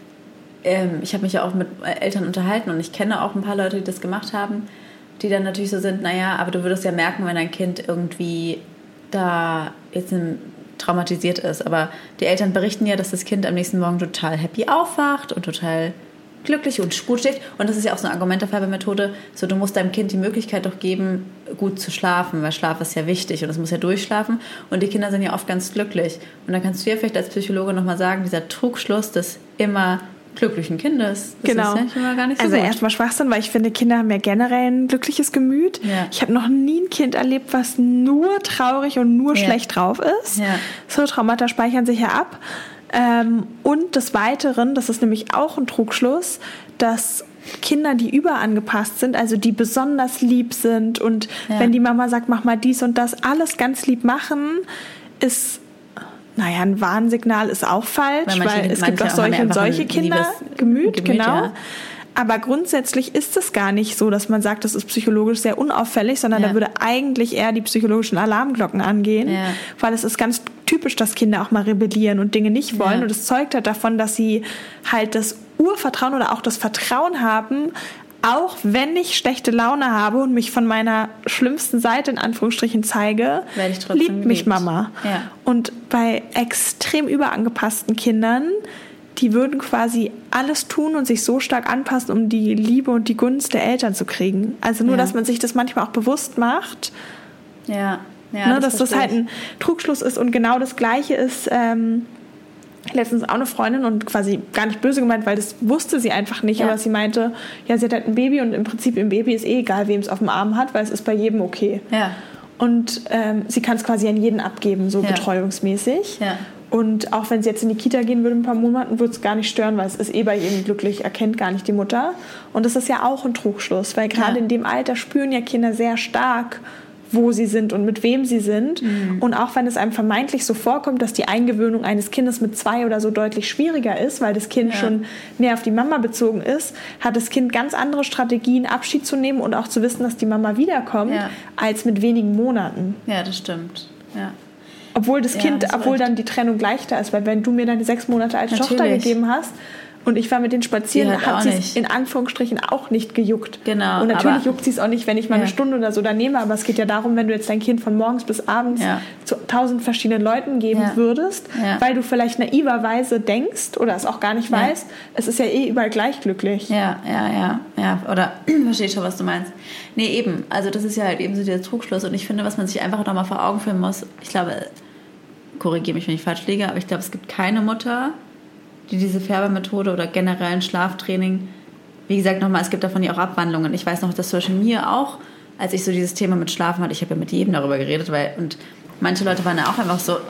ich habe mich ja auch mit Eltern unterhalten und ich kenne auch ein paar Leute, die das gemacht haben, die dann natürlich so sind, naja, aber du würdest ja merken, wenn dein Kind irgendwie da jetzt traumatisiert ist. Aber die Eltern berichten ja, dass das Kind am nächsten Morgen total happy aufwacht und total glücklich und gut schläft. Und das ist ja auch so ein Argument der Färbermethode, so du musst deinem Kind die Möglichkeit doch geben, gut zu schlafen, weil Schlaf ist ja wichtig und es muss ja durchschlafen. Und die Kinder sind ja oft ganz glücklich. Und dann kannst du ja vielleicht als Psychologe nochmal sagen, dieser Trugschluss des immer glücklichen Kindes, das genau. ist ja nicht immer gar nicht so Also gut. erstmal Schwachsinn, weil ich finde, Kinder haben ja generell ein glückliches Gemüt. Ja. Ich habe noch nie ein Kind erlebt, was nur traurig und nur Ja. schlecht drauf ist. Ja. So Traumata speichern sich ja ab. Ähm, und des Weiteren, das ist nämlich auch ein Trugschluss, dass Kinder, die überangepasst sind, also die besonders lieb sind und Ja. wenn die Mama sagt, mach mal dies und das, alles ganz lieb machen, ist, naja, ein Warnsignal ist auch falsch, Weil manche- weil es gibt manche auch haben solche ja und einfach solche ein Kinder, liebes Gemüt, Gemüt, genau. ja. Aber grundsätzlich ist es gar nicht so, dass man sagt, das ist psychologisch sehr unauffällig, sondern Ja. da würde eigentlich eher die psychologischen Alarmglocken angehen, Ja. weil es ist ganz typisch, dass Kinder auch mal rebellieren und Dinge nicht wollen. Ja. Und es zeugt halt davon, dass sie halt das Urvertrauen oder auch das Vertrauen haben, auch wenn ich schlechte Laune habe und mich von meiner schlimmsten Seite in Anführungsstrichen zeige, Werde ich trotzdem liebt mich geliebt. Mama. Ja. Und bei extrem überangepassten Kindern, die würden quasi alles tun und sich so stark anpassen, um die Liebe und die Gunst der Eltern zu kriegen. Also nur, Ja. dass man sich das manchmal auch bewusst macht, Ja, ja, ne, das dass das verstehe halt ich. ein Trugschluss ist. Und genau das Gleiche ist ähm, letztens auch eine Freundin und quasi gar nicht böse gemeint, weil das wusste sie einfach nicht. Ja. Aber sie meinte, ja, sie hat halt ein Baby und im Prinzip im Baby ist eh egal, wem es auf dem Arm hat, weil es ist bei jedem okay. Ja. Und ähm, sie kann es quasi an jeden abgeben, so Ja. betreuungsmäßig. Ja. Und auch wenn sie jetzt in die Kita gehen würde in ein paar Monaten, würde es gar nicht stören, weil es ist eh bei jedem glücklich, erkennt gar nicht die Mutter. Und das ist ja auch ein Trugschluss, weil gerade Ja. in dem Alter spüren ja Kinder sehr stark, wo sie sind und mit wem sie sind. Mhm. Und auch wenn es einem vermeintlich so vorkommt, dass die Eingewöhnung eines Kindes mit zwei oder so deutlich schwieriger ist, weil das Kind Ja. schon mehr auf die Mama bezogen ist, hat das Kind ganz andere Strategien, Abschied zu nehmen und auch zu wissen, dass die Mama wiederkommt, Ja. als mit wenigen Monaten. Ja, das stimmt. Ja. Obwohl das Ja, Kind, hast du obwohl recht. dann die Trennung leichter ist, weil wenn du mir deine sechs Monate alte Tochter Natürlich. gegeben hast und ich war mit denen spazieren, Die halt hat auch sie es nicht. in Anführungsstrichen auch nicht gejuckt. Genau, Und natürlich aber- juckt sie es auch nicht, wenn ich mal Ja. eine Stunde oder so da nehme, aber es geht ja darum, wenn du jetzt dein Kind von morgens bis abends Ja. zu tausend verschiedenen Leuten geben Ja. würdest, Ja. weil du vielleicht naiverweise denkst oder es auch gar nicht Ja. weißt, es ist ja eh überall gleich glücklich. Ja, ja, ja, ja. Oder verstehe schon, was du meinst. Nee, eben. Also das ist ja halt eben so dieser Trugschluss. Und ich finde, was man sich einfach nochmal vor Augen führen muss, ich glaube, korrigiere mich, wenn ich falsch liege, aber ich glaube, es gibt keine Mutter, die diese Färbermethode oder generell ein Schlaftraining, wie gesagt, nochmal, es gibt davon ja auch Abwandlungen. Ich weiß noch, dass zum Beispiel mir auch, als ich so dieses Thema mit Schlafen hatte, ich habe ja mit jedem darüber geredet, weil, und manche Leute waren ja auch einfach so,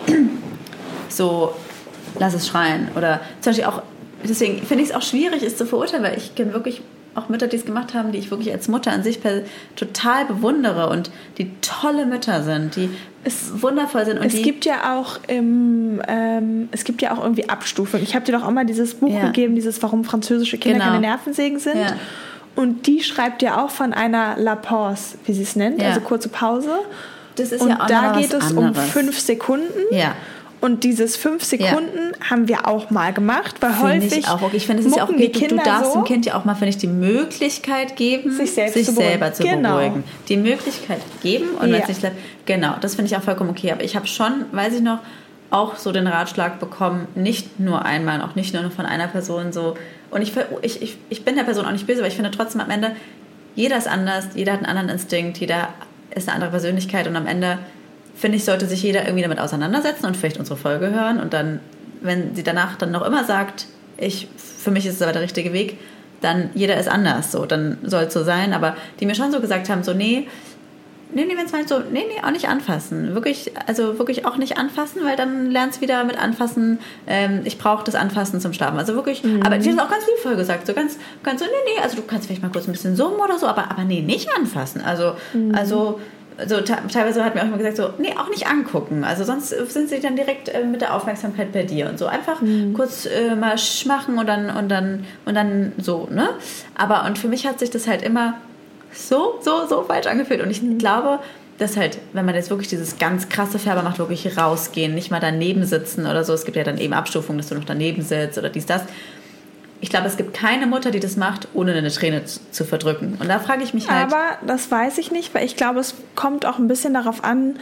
so, lass es schreien. Oder zum Beispiel auch, deswegen finde ich es auch schwierig, es zu verurteilen, weil ich kenne wirklich auch Mütter, die es gemacht haben, die ich wirklich als Mutter an sich total bewundere und die tolle Mütter sind, die es wundervoll sind. Und Es die, gibt ja auch im, ähm, es gibt ja auch irgendwie Abstufungen. Ich habe dir doch auch mal dieses Buch Ja. gegeben, dieses Warum französische Kinder Genau. keine Nervensägen sind. Ja. Und die schreibt ja auch von einer La Pause, wie sie es nennt, Ja. also kurze Pause. das ist Und ja auch da noch geht was es um anderes. fünf Sekunden. Ja. Und dieses fünf Sekunden haben wir auch mal gemacht, weil Finde häufig ich auch. Ich finde, es ist ja auch mucken die okay, du, du Kinder darfst so. dem Kind ja auch mal, finde ich, die Möglichkeit geben, Sich selbst sich zu beruhigen. selber zu Genau. beruhigen. Die Möglichkeit geben und Ja. wenn es nicht klappt, genau, das finde ich auch vollkommen okay. Aber ich habe schon, weiß ich noch, auch so den Ratschlag bekommen, nicht nur einmal, auch nicht nur von einer Person so. Und ich, ich, ich, ich bin der Person auch nicht böse, aber ich finde trotzdem am Ende, jeder ist anders, jeder hat einen anderen Instinkt, jeder ist eine andere Persönlichkeit und am Ende finde ich, sollte sich jeder irgendwie damit auseinandersetzen und vielleicht unsere Folge hören und dann, wenn sie danach dann noch immer sagt, ich, für mich ist es aber der richtige Weg, dann jeder ist anders, so, dann soll es so sein, aber die mir schon so gesagt haben, so, nee, nee, nee, wenn es mal so, nee, nee, auch nicht anfassen, wirklich, also wirklich auch nicht anfassen, weil dann lernst du wieder mit anfassen, ähm, ich brauche das Anfassen zum Schlafen, also wirklich, Mhm. aber die haben auch ganz liebevoll gesagt, so ganz, ganz so, nee, nee, also du kannst vielleicht mal kurz ein bisschen summen oder so, aber, aber nee, nicht anfassen, also, Mhm. also, so, te- teilweise hat mir auch immer gesagt, so, nee, auch nicht angucken. Also sonst sind sie dann direkt äh, mit der Aufmerksamkeit bei dir und so. Einfach Mhm. kurz äh, mal sch machen und dann, und dann, und dann so, ne? Aber, und für mich hat sich das halt immer so, so, so falsch angefühlt. Und ich glaube, dass halt, wenn man jetzt wirklich dieses ganz krasse Färber macht, wirklich rausgehen, nicht mal daneben sitzen oder so. Es gibt ja dann eben Abstufungen, dass du noch daneben sitzt oder dies, das. Ich glaube, es gibt keine Mutter, die das macht, ohne eine Träne zu, zu verdrücken. Und da frage ich mich halt... Aber das weiß ich nicht, weil ich glaube, es kommt auch ein bisschen darauf an,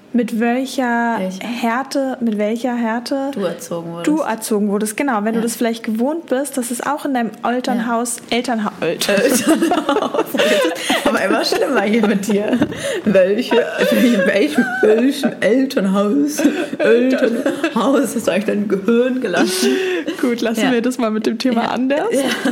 mit welcher Welche? Härte, mit welcher Härte Du erzogen wurdest. du erzogen wurdest. Genau, wenn Ja. du das vielleicht gewohnt bist, dass es auch in deinem Elternhaus, Elternhaus, Aber immer schlimmer hier mit dir. Welche, in welchem, welchem Elternhaus, Elternhaus hast du eigentlich dein Gehirn gelassen? Gut, lassen Ja. wir das mal mit dem Thema Ja. anders.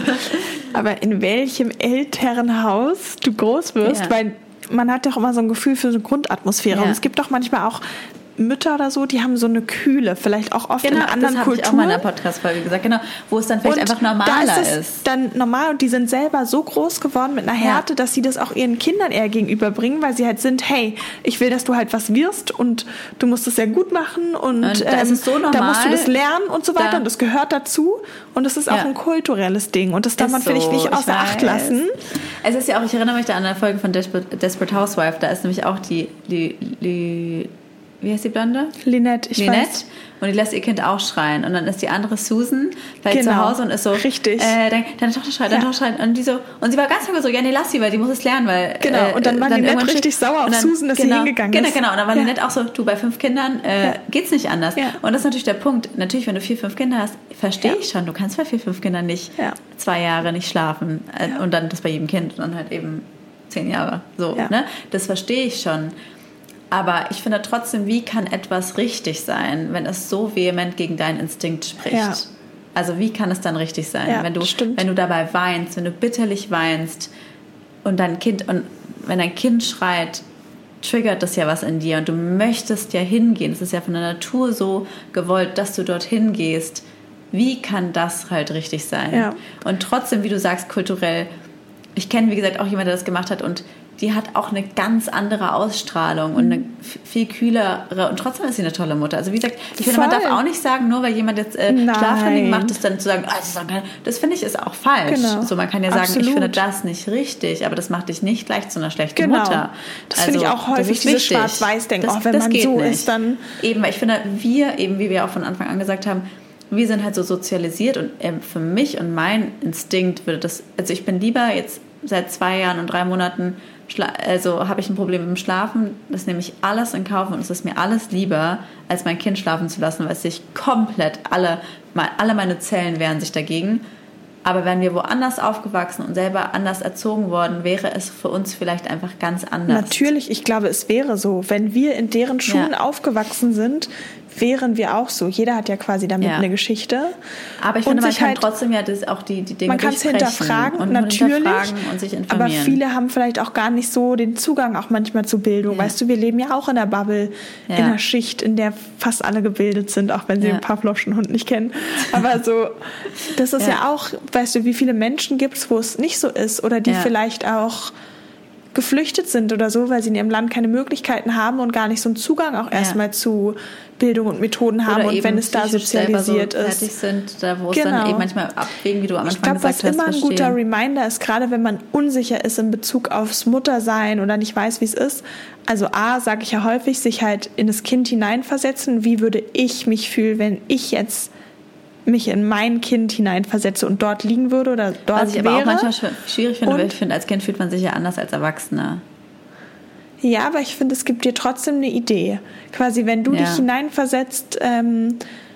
Aber in welchem Elternhaus du groß wirst, Ja. weil man hat doch immer so ein Gefühl für so eine Grundatmosphäre. Ja. Und es gibt doch manchmal auch Mütter oder so, die haben so eine Kühle, vielleicht auch oft Genau, in anderen das habe ich auch Kulturen. mal in der Podcast-Folge gesagt, genau, wo es dann vielleicht einfach normaler da ist. Es ist. dann normal und die sind selber so groß geworden mit einer Ja. Härte, dass sie das auch ihren Kindern eher gegenüberbringen, weil sie halt sind, hey, ich will, dass du halt was wirst und du musst es sehr gut machen und, Und da ist es so da normal, musst du das lernen und so weiter da- und das gehört dazu und es ist auch Ja. ein kulturelles Ding und das darf Ist man, finde ich, so, nicht ich außer Acht weiß. lassen. Es ist ja auch, ich erinnere mich da an eine Folge von Desperate, Desperate Housewife, da ist nämlich auch die, die, die wie heißt die Blonde? Lynette, ich Lynette. weiß. Und die lässt ihr Kind auch schreien. Und dann ist die andere Susan vielleicht Genau. zu Hause und ist so, Richtig. Äh, deine, deine Tochter schreit, deine Ja. Tochter schreit. Und die so, und sie war ganz lange so, ja, nee, lass sie, weil die muss es lernen, weil. Genau, und dann war Lynette irgendwann richtig steht- sauer auf und dann, Susan, dass sie genau, hingegangen genau, ist. Genau, und dann war Ja. Lynette auch so, du, bei fünf Kindern äh, Ja. geht's nicht anders. Ja. Und das ist natürlich der Punkt. Natürlich, wenn du vier, fünf Kinder hast, verstehe ich schon, du kannst bei vier, fünf Kindern nicht Ja. zwei Jahre nicht schlafen. Äh, Und dann das bei jedem Kind und dann halt eben zehn Jahre. So, Ja. ne? Das verstehe ich schon. Aber ich finde trotzdem, wie kann etwas richtig sein, wenn es so vehement gegen deinen Instinkt spricht? Ja. Also wie kann es dann richtig sein, Ja, wenn du, stimmt. wenn du dabei weinst, wenn du bitterlich weinst und dein Kind und wenn dein Kind schreit, triggert das ja was in dir und du möchtest ja hingehen. Es ist ja von der Natur so gewollt, dass du dorthin gehst. Wie kann das halt richtig sein? Ja. Und trotzdem, wie du sagst, kulturell. Ich kenne, wie gesagt, auch jemanden, der das gemacht hat und die hat auch eine ganz andere Ausstrahlung und eine f- viel kühlere und trotzdem ist sie eine tolle Mutter. Also wie gesagt, ich finde, man Voll. darf auch nicht sagen, nur weil jemand jetzt äh, Nein. Schlaftraining macht, das dann zu sagen, ah, das, ist doch keine- das finde ich ist auch falsch. Genau. So, man kann ja sagen, Absolut. ich finde das nicht richtig, aber das macht dich nicht gleich zu einer schlechten Genau. Mutter. Das finde ich auch häufig, das ist dieses wichtig. Schwarz-Weiß-Denken. Das- Auch wenn das man geht so nicht. ist, dann- Eben, weil ich finde, wir, eben wie wir auch von Anfang an gesagt haben, wir sind halt so sozialisiert und ähm, für mich und mein Instinkt würde das, also ich bin lieber jetzt seit zwei Jahren und drei Monaten, schla- also habe ich ein Problem mit dem Schlafen, das nehme ich alles in Kauf und es ist mir alles lieber, als mein Kind schlafen zu lassen, weil es sich komplett, alle, mal- alle meine Zellen wehren sich dagegen. Aber wären wir woanders aufgewachsen und selber anders erzogen worden, wäre es für uns vielleicht einfach ganz anders. Natürlich, ich glaube, es wäre so. Wenn wir in deren Schuhen Ja. aufgewachsen sind, wären wir auch so. Jeder hat ja quasi damit Ja. eine Geschichte. Aber ich Und finde, man sich kann halt- trotzdem ja das auch die, die Dinge Man kann es durchbrechen hinterfragen, und natürlich. hinterfragen und sich Aber informieren. viele haben vielleicht auch gar nicht so den Zugang auch manchmal zu Bildung. Ja. Weißt du, wir leben ja auch in der Bubble, Ja. in einer Schicht, in der fast alle gebildet sind, auch wenn sie Ja. den Pavlovschen Hund nicht kennen. Aber so, das ist ja, Ja. auch, weißt du, wie viele Menschen gibt es, wo es nicht so ist oder die Ja. vielleicht auch geflüchtet sind oder so, weil sie in ihrem Land keine Möglichkeiten haben und gar nicht so einen Zugang auch erstmal zu Bildung und Methoden haben. Oder Und eben wenn es da psychisch selber sozialisiert so ist. fertig sind, da wo es Genau. dann eben manchmal abwägen, wie du am Ich Anfang glaube, was gesagt hast, immer ein verstehen. guter Reminder ist, gerade wenn man unsicher ist in Bezug aufs Muttersein oder nicht weiß, wie es ist. Also A, sage ich ja häufig, sich halt in das Kind hineinversetzen. Wie würde ich mich fühlen, wenn ich jetzt mich in mein Kind hineinversetze und dort liegen würde oder dort Was ich wäre? aber auch manchmal schw- schwierig finde, Und- weil ich finde, als Kind fühlt man sich ja anders als Erwachsener. Ja, aber ich finde, es gibt dir trotzdem eine Idee. Quasi, wenn du Ja. dich hineinversetzt, ähm,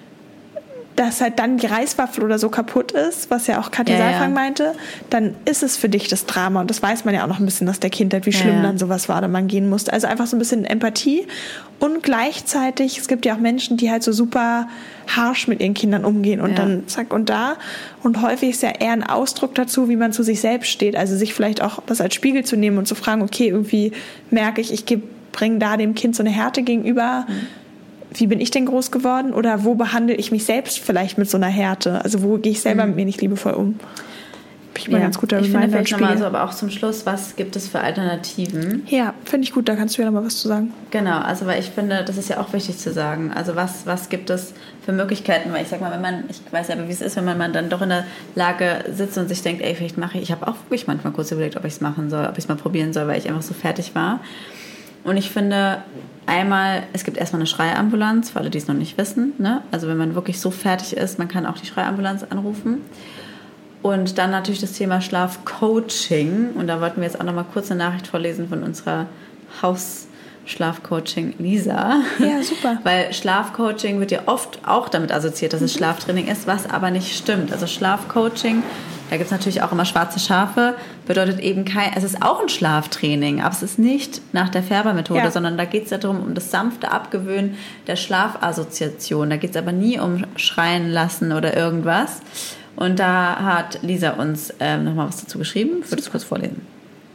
dass halt dann die Reiswaffel oder so kaputt ist, was ja auch Katja Ja, ja. Saalfrank meinte, dann ist es für dich das Drama. Und das weiß man ja auch noch ein bisschen aus der Kindheit, wie schlimm ja. dann sowas war, da man gehen musste. Also einfach so ein bisschen Empathie. Und gleichzeitig, es gibt ja auch Menschen, die halt so super harsch mit ihren Kindern umgehen und Ja. dann zack und da. Und häufig ist ja eher ein Ausdruck dazu, wie man zu sich selbst steht. Also sich vielleicht auch das als Spiegel zu nehmen und zu fragen, okay, irgendwie merke ich, ich bringe da dem Kind so eine Härte gegenüber. Mhm. Wie bin ich denn groß geworden? Oder wo behandle ich mich selbst vielleicht mit so einer Härte? Also wo gehe ich selber mit mir nicht liebevoll um? Ich mal Ja. ganz guter ich finde Reminder und vielleicht nochmal Spiegel. so, aber auch zum Schluss, was gibt es für Alternativen? Ja, finde ich gut, da kannst du ja noch mal was zu sagen. Genau, also weil ich finde, das ist ja auch wichtig zu sagen. Also was, was gibt es für Möglichkeiten? Weil ich sag mal, wenn man, ich weiß ja, wie es ist, wenn man, man dann doch in der Lage sitzt und sich denkt, ey, vielleicht mache ich, ich habe auch wirklich manchmal kurz überlegt, ob ich es machen soll, ob ich es mal probieren soll, weil ich einfach so fertig war. Und ich finde, einmal, es gibt erstmal eine Schreiambulanz, für alle, die es noch nicht wissen. Ne? Also wenn man wirklich so fertig ist, man kann auch die Schreiambulanz anrufen. Und dann natürlich das Thema Schlafcoaching. Und da wollten wir jetzt auch noch mal kurz eine Nachricht vorlesen von unserer Schlafcoaching Lisa. Ja, super. Weil Schlafcoaching wird ja oft auch damit assoziiert, dass es Schlaftraining ist, was aber nicht stimmt. Also Schlafcoaching, da gibt es natürlich auch immer schwarze Schafe, bedeutet eben kein, es ist auch ein Schlaftraining, aber es ist nicht nach der Färber-Methode, ja. sondern da geht es ja darum, um das sanfte Abgewöhnen der Schlafassoziation. Da geht es aber nie um Schreien lassen oder irgendwas. Und da hat Lisa uns ähm, nochmal was dazu geschrieben. Ich würde es kurz vorlesen.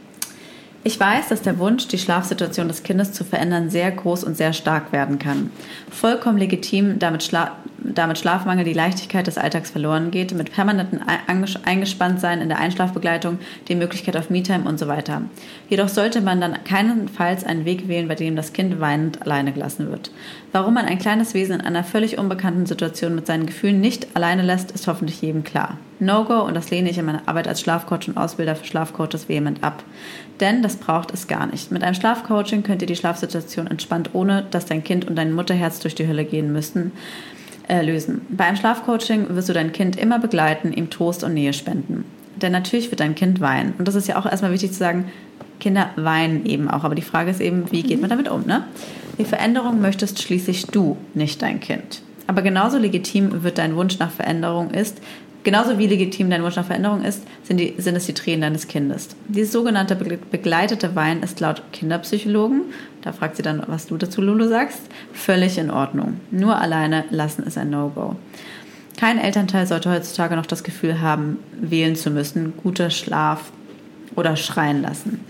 Ich weiß, dass der Wunsch, die Schlafsituation des Kindes zu verändern, sehr groß und sehr stark werden kann. Vollkommen legitim, damit, Schla- damit Schlafmangel die Leichtigkeit des Alltags verloren geht, mit permanentem Eingespanntsein in der Einschlafbegleitung, die Möglichkeit auf Me-Time und so weiter. Jedoch sollte man dann keinenfalls einen Weg wählen, bei dem das Kind weinend alleine gelassen wird. Warum man ein kleines Wesen in einer völlig unbekannten Situation mit seinen Gefühlen nicht alleine lässt, ist hoffentlich jedem klar. No-Go, und das lehne ich in meiner Arbeit als Schlafcoach und Ausbilder für Schlafcoaches vehement ab. Denn das braucht es gar nicht. Mit einem Schlafcoaching könnt ihr die Schlafsituation entspannt, ohne dass dein Kind und dein Mutterherz durch die Hölle gehen müssen, äh, lösen. Bei einem Schlafcoaching wirst du dein Kind immer begleiten, ihm Trost und Nähe spenden. Denn natürlich wird dein Kind weinen. Und das ist ja auch erstmal wichtig zu sagen, Kinder weinen eben auch. Aber die Frage ist eben, wie geht man damit um, ne? Die Veränderung möchtest schließlich du, nicht dein Kind. Aber genauso legitim wird dein Wunsch nach Veränderung ist, Genauso wie legitim dein Wunsch nach Veränderung ist, sind, die, sind es die Tränen deines Kindes. Dieses sogenannte begleitete Weinen ist laut Kinderpsychologen, da fragt sie dann, was du dazu, Lulu, sagst, völlig in Ordnung. Nur alleine lassen ist ein No-Go. Kein Elternteil sollte heutzutage noch das Gefühl haben, wählen zu müssen, guter Schlaf oder schreien lassen.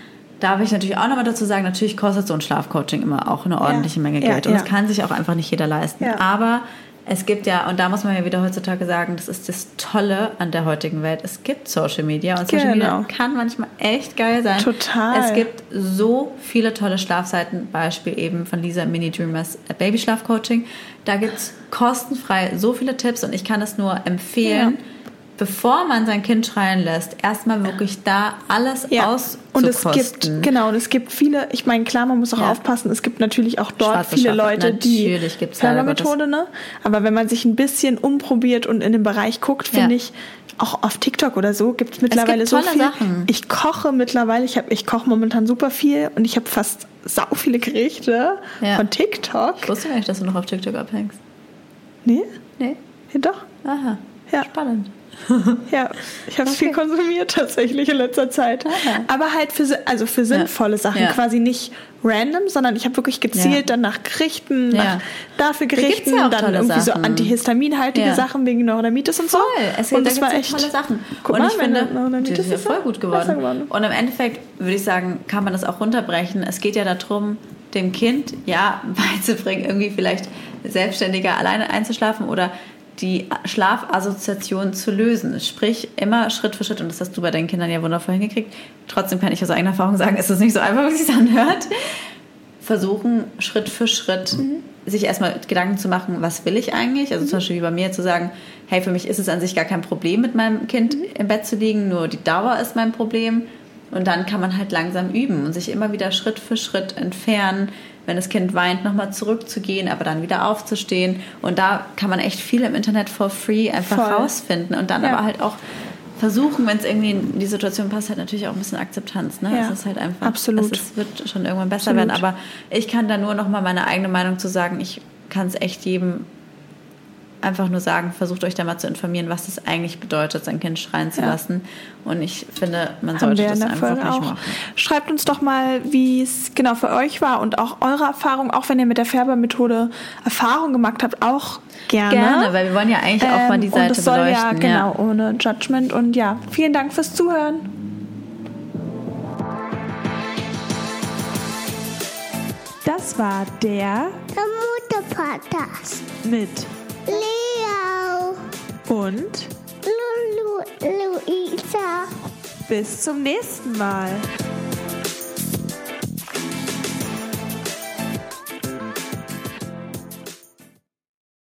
Da will ich natürlich auch nochmal dazu sagen, natürlich kostet so ein Schlafcoaching immer auch eine ordentliche ja, Menge Geld. Ja, und das ja. kann sich auch einfach nicht jeder leisten. Ja. Aber es gibt ja, und da muss man ja wieder heutzutage sagen, das ist das Tolle an der heutigen Welt, es gibt Social Media und Social genau. Media kann manchmal echt geil sein. Total. Es gibt so viele tolle Schlafseiten, Beispiel eben von Lisa Mini Dreamers Babyschlafcoaching. Da gibt es kostenfrei so viele Tipps und ich kann es nur empfehlen, ja. bevor man sein Kind schreien lässt, erstmal wirklich da alles ja. auszukosten. Und es gibt, genau, und es gibt viele, ich meine, klar, man muss auch ja. aufpassen, es gibt natürlich auch dort Schwarze viele Schafe. Leute, die Färber-Methode, ne? Aber wenn man sich ein bisschen umprobiert und in den Bereich guckt, finde ja. ich, auch auf TikTok oder so gibt es mittlerweile so viel. Sachen. Ich koche mittlerweile, ich, hab, ich koche momentan super viel und ich habe fast sau viele Gerichte ja. von TikTok. Ich wusste gar nicht, dass du noch auf TikTok abhängst. Nee? Nee. Ja, doch. Aha. Ja. Spannend. Ja, ich habe okay. viel konsumiert tatsächlich in letzter Zeit. Aha. Aber halt für, also für sinnvolle ja. Sachen, ja. quasi nicht random, sondern ich habe wirklich gezielt ja. dann nach Gerichten, ja. nach dafür Gerichten, ja dann irgendwie Sachen. so antihistaminhaltige ja. Sachen wegen Neurodermitis und voll. so. Es und das war echt tolle Sachen. Guck und mal, ich finde, Neurodermitis das ist ja voll gut geworden. geworden. Und im Endeffekt würde ich sagen, kann man das auch runterbrechen. Es geht ja darum, dem Kind ja beizubringen, irgendwie vielleicht selbstständiger alleine einzuschlafen oder die Schlafassoziation zu lösen. Sprich, immer Schritt für Schritt, und das hast du bei deinen Kindern ja wundervoll hingekriegt. Trotzdem kann ich aus eigener Erfahrung sagen, ist es nicht so einfach, wie es sich anhört. Versuchen, Schritt für Schritt mhm. sich erstmal Gedanken zu machen, was will ich eigentlich? Also mhm. zum Beispiel wie bei mir zu sagen, hey, für mich ist es an sich gar kein Problem, mit meinem Kind mhm. im Bett zu liegen, nur die Dauer ist mein Problem. Und dann kann man halt langsam üben und sich immer wieder Schritt für Schritt entfernen, wenn das Kind weint, nochmal zurückzugehen, aber dann wieder aufzustehen. Und da kann man echt viel im Internet for free einfach Voll. rausfinden. Und dann ja. aber halt auch versuchen, wenn es irgendwie in die Situation passt, halt natürlich auch ein bisschen Akzeptanz. Ne? Ja, es ist halt einfach, absolut. Es wird schon irgendwann besser absolut. werden. Aber ich kann da nur nochmal meine eigene Meinung zu sagen. Ich kann es echt jedem einfach nur sagen, versucht euch da mal zu informieren, was das eigentlich bedeutet, sein Kind schreien zu ja. lassen. Und ich finde, man Haben sollte wir das in der einfach Folge nicht auch. machen. Schreibt uns doch mal, wie es genau für euch war und auch eure Erfahrung, auch wenn ihr mit der Färber-Methode Erfahrung gemacht habt, auch gerne. Gerne, weil wir wollen ja eigentlich ähm, auch mal die Seite und das soll beleuchten. Ja, genau, ja. ohne Judgment. Und ja, vielen Dank fürs Zuhören. Das war der Mutter-Podcast mit Leo und Lulu Luisa. Bis zum nächsten Mal.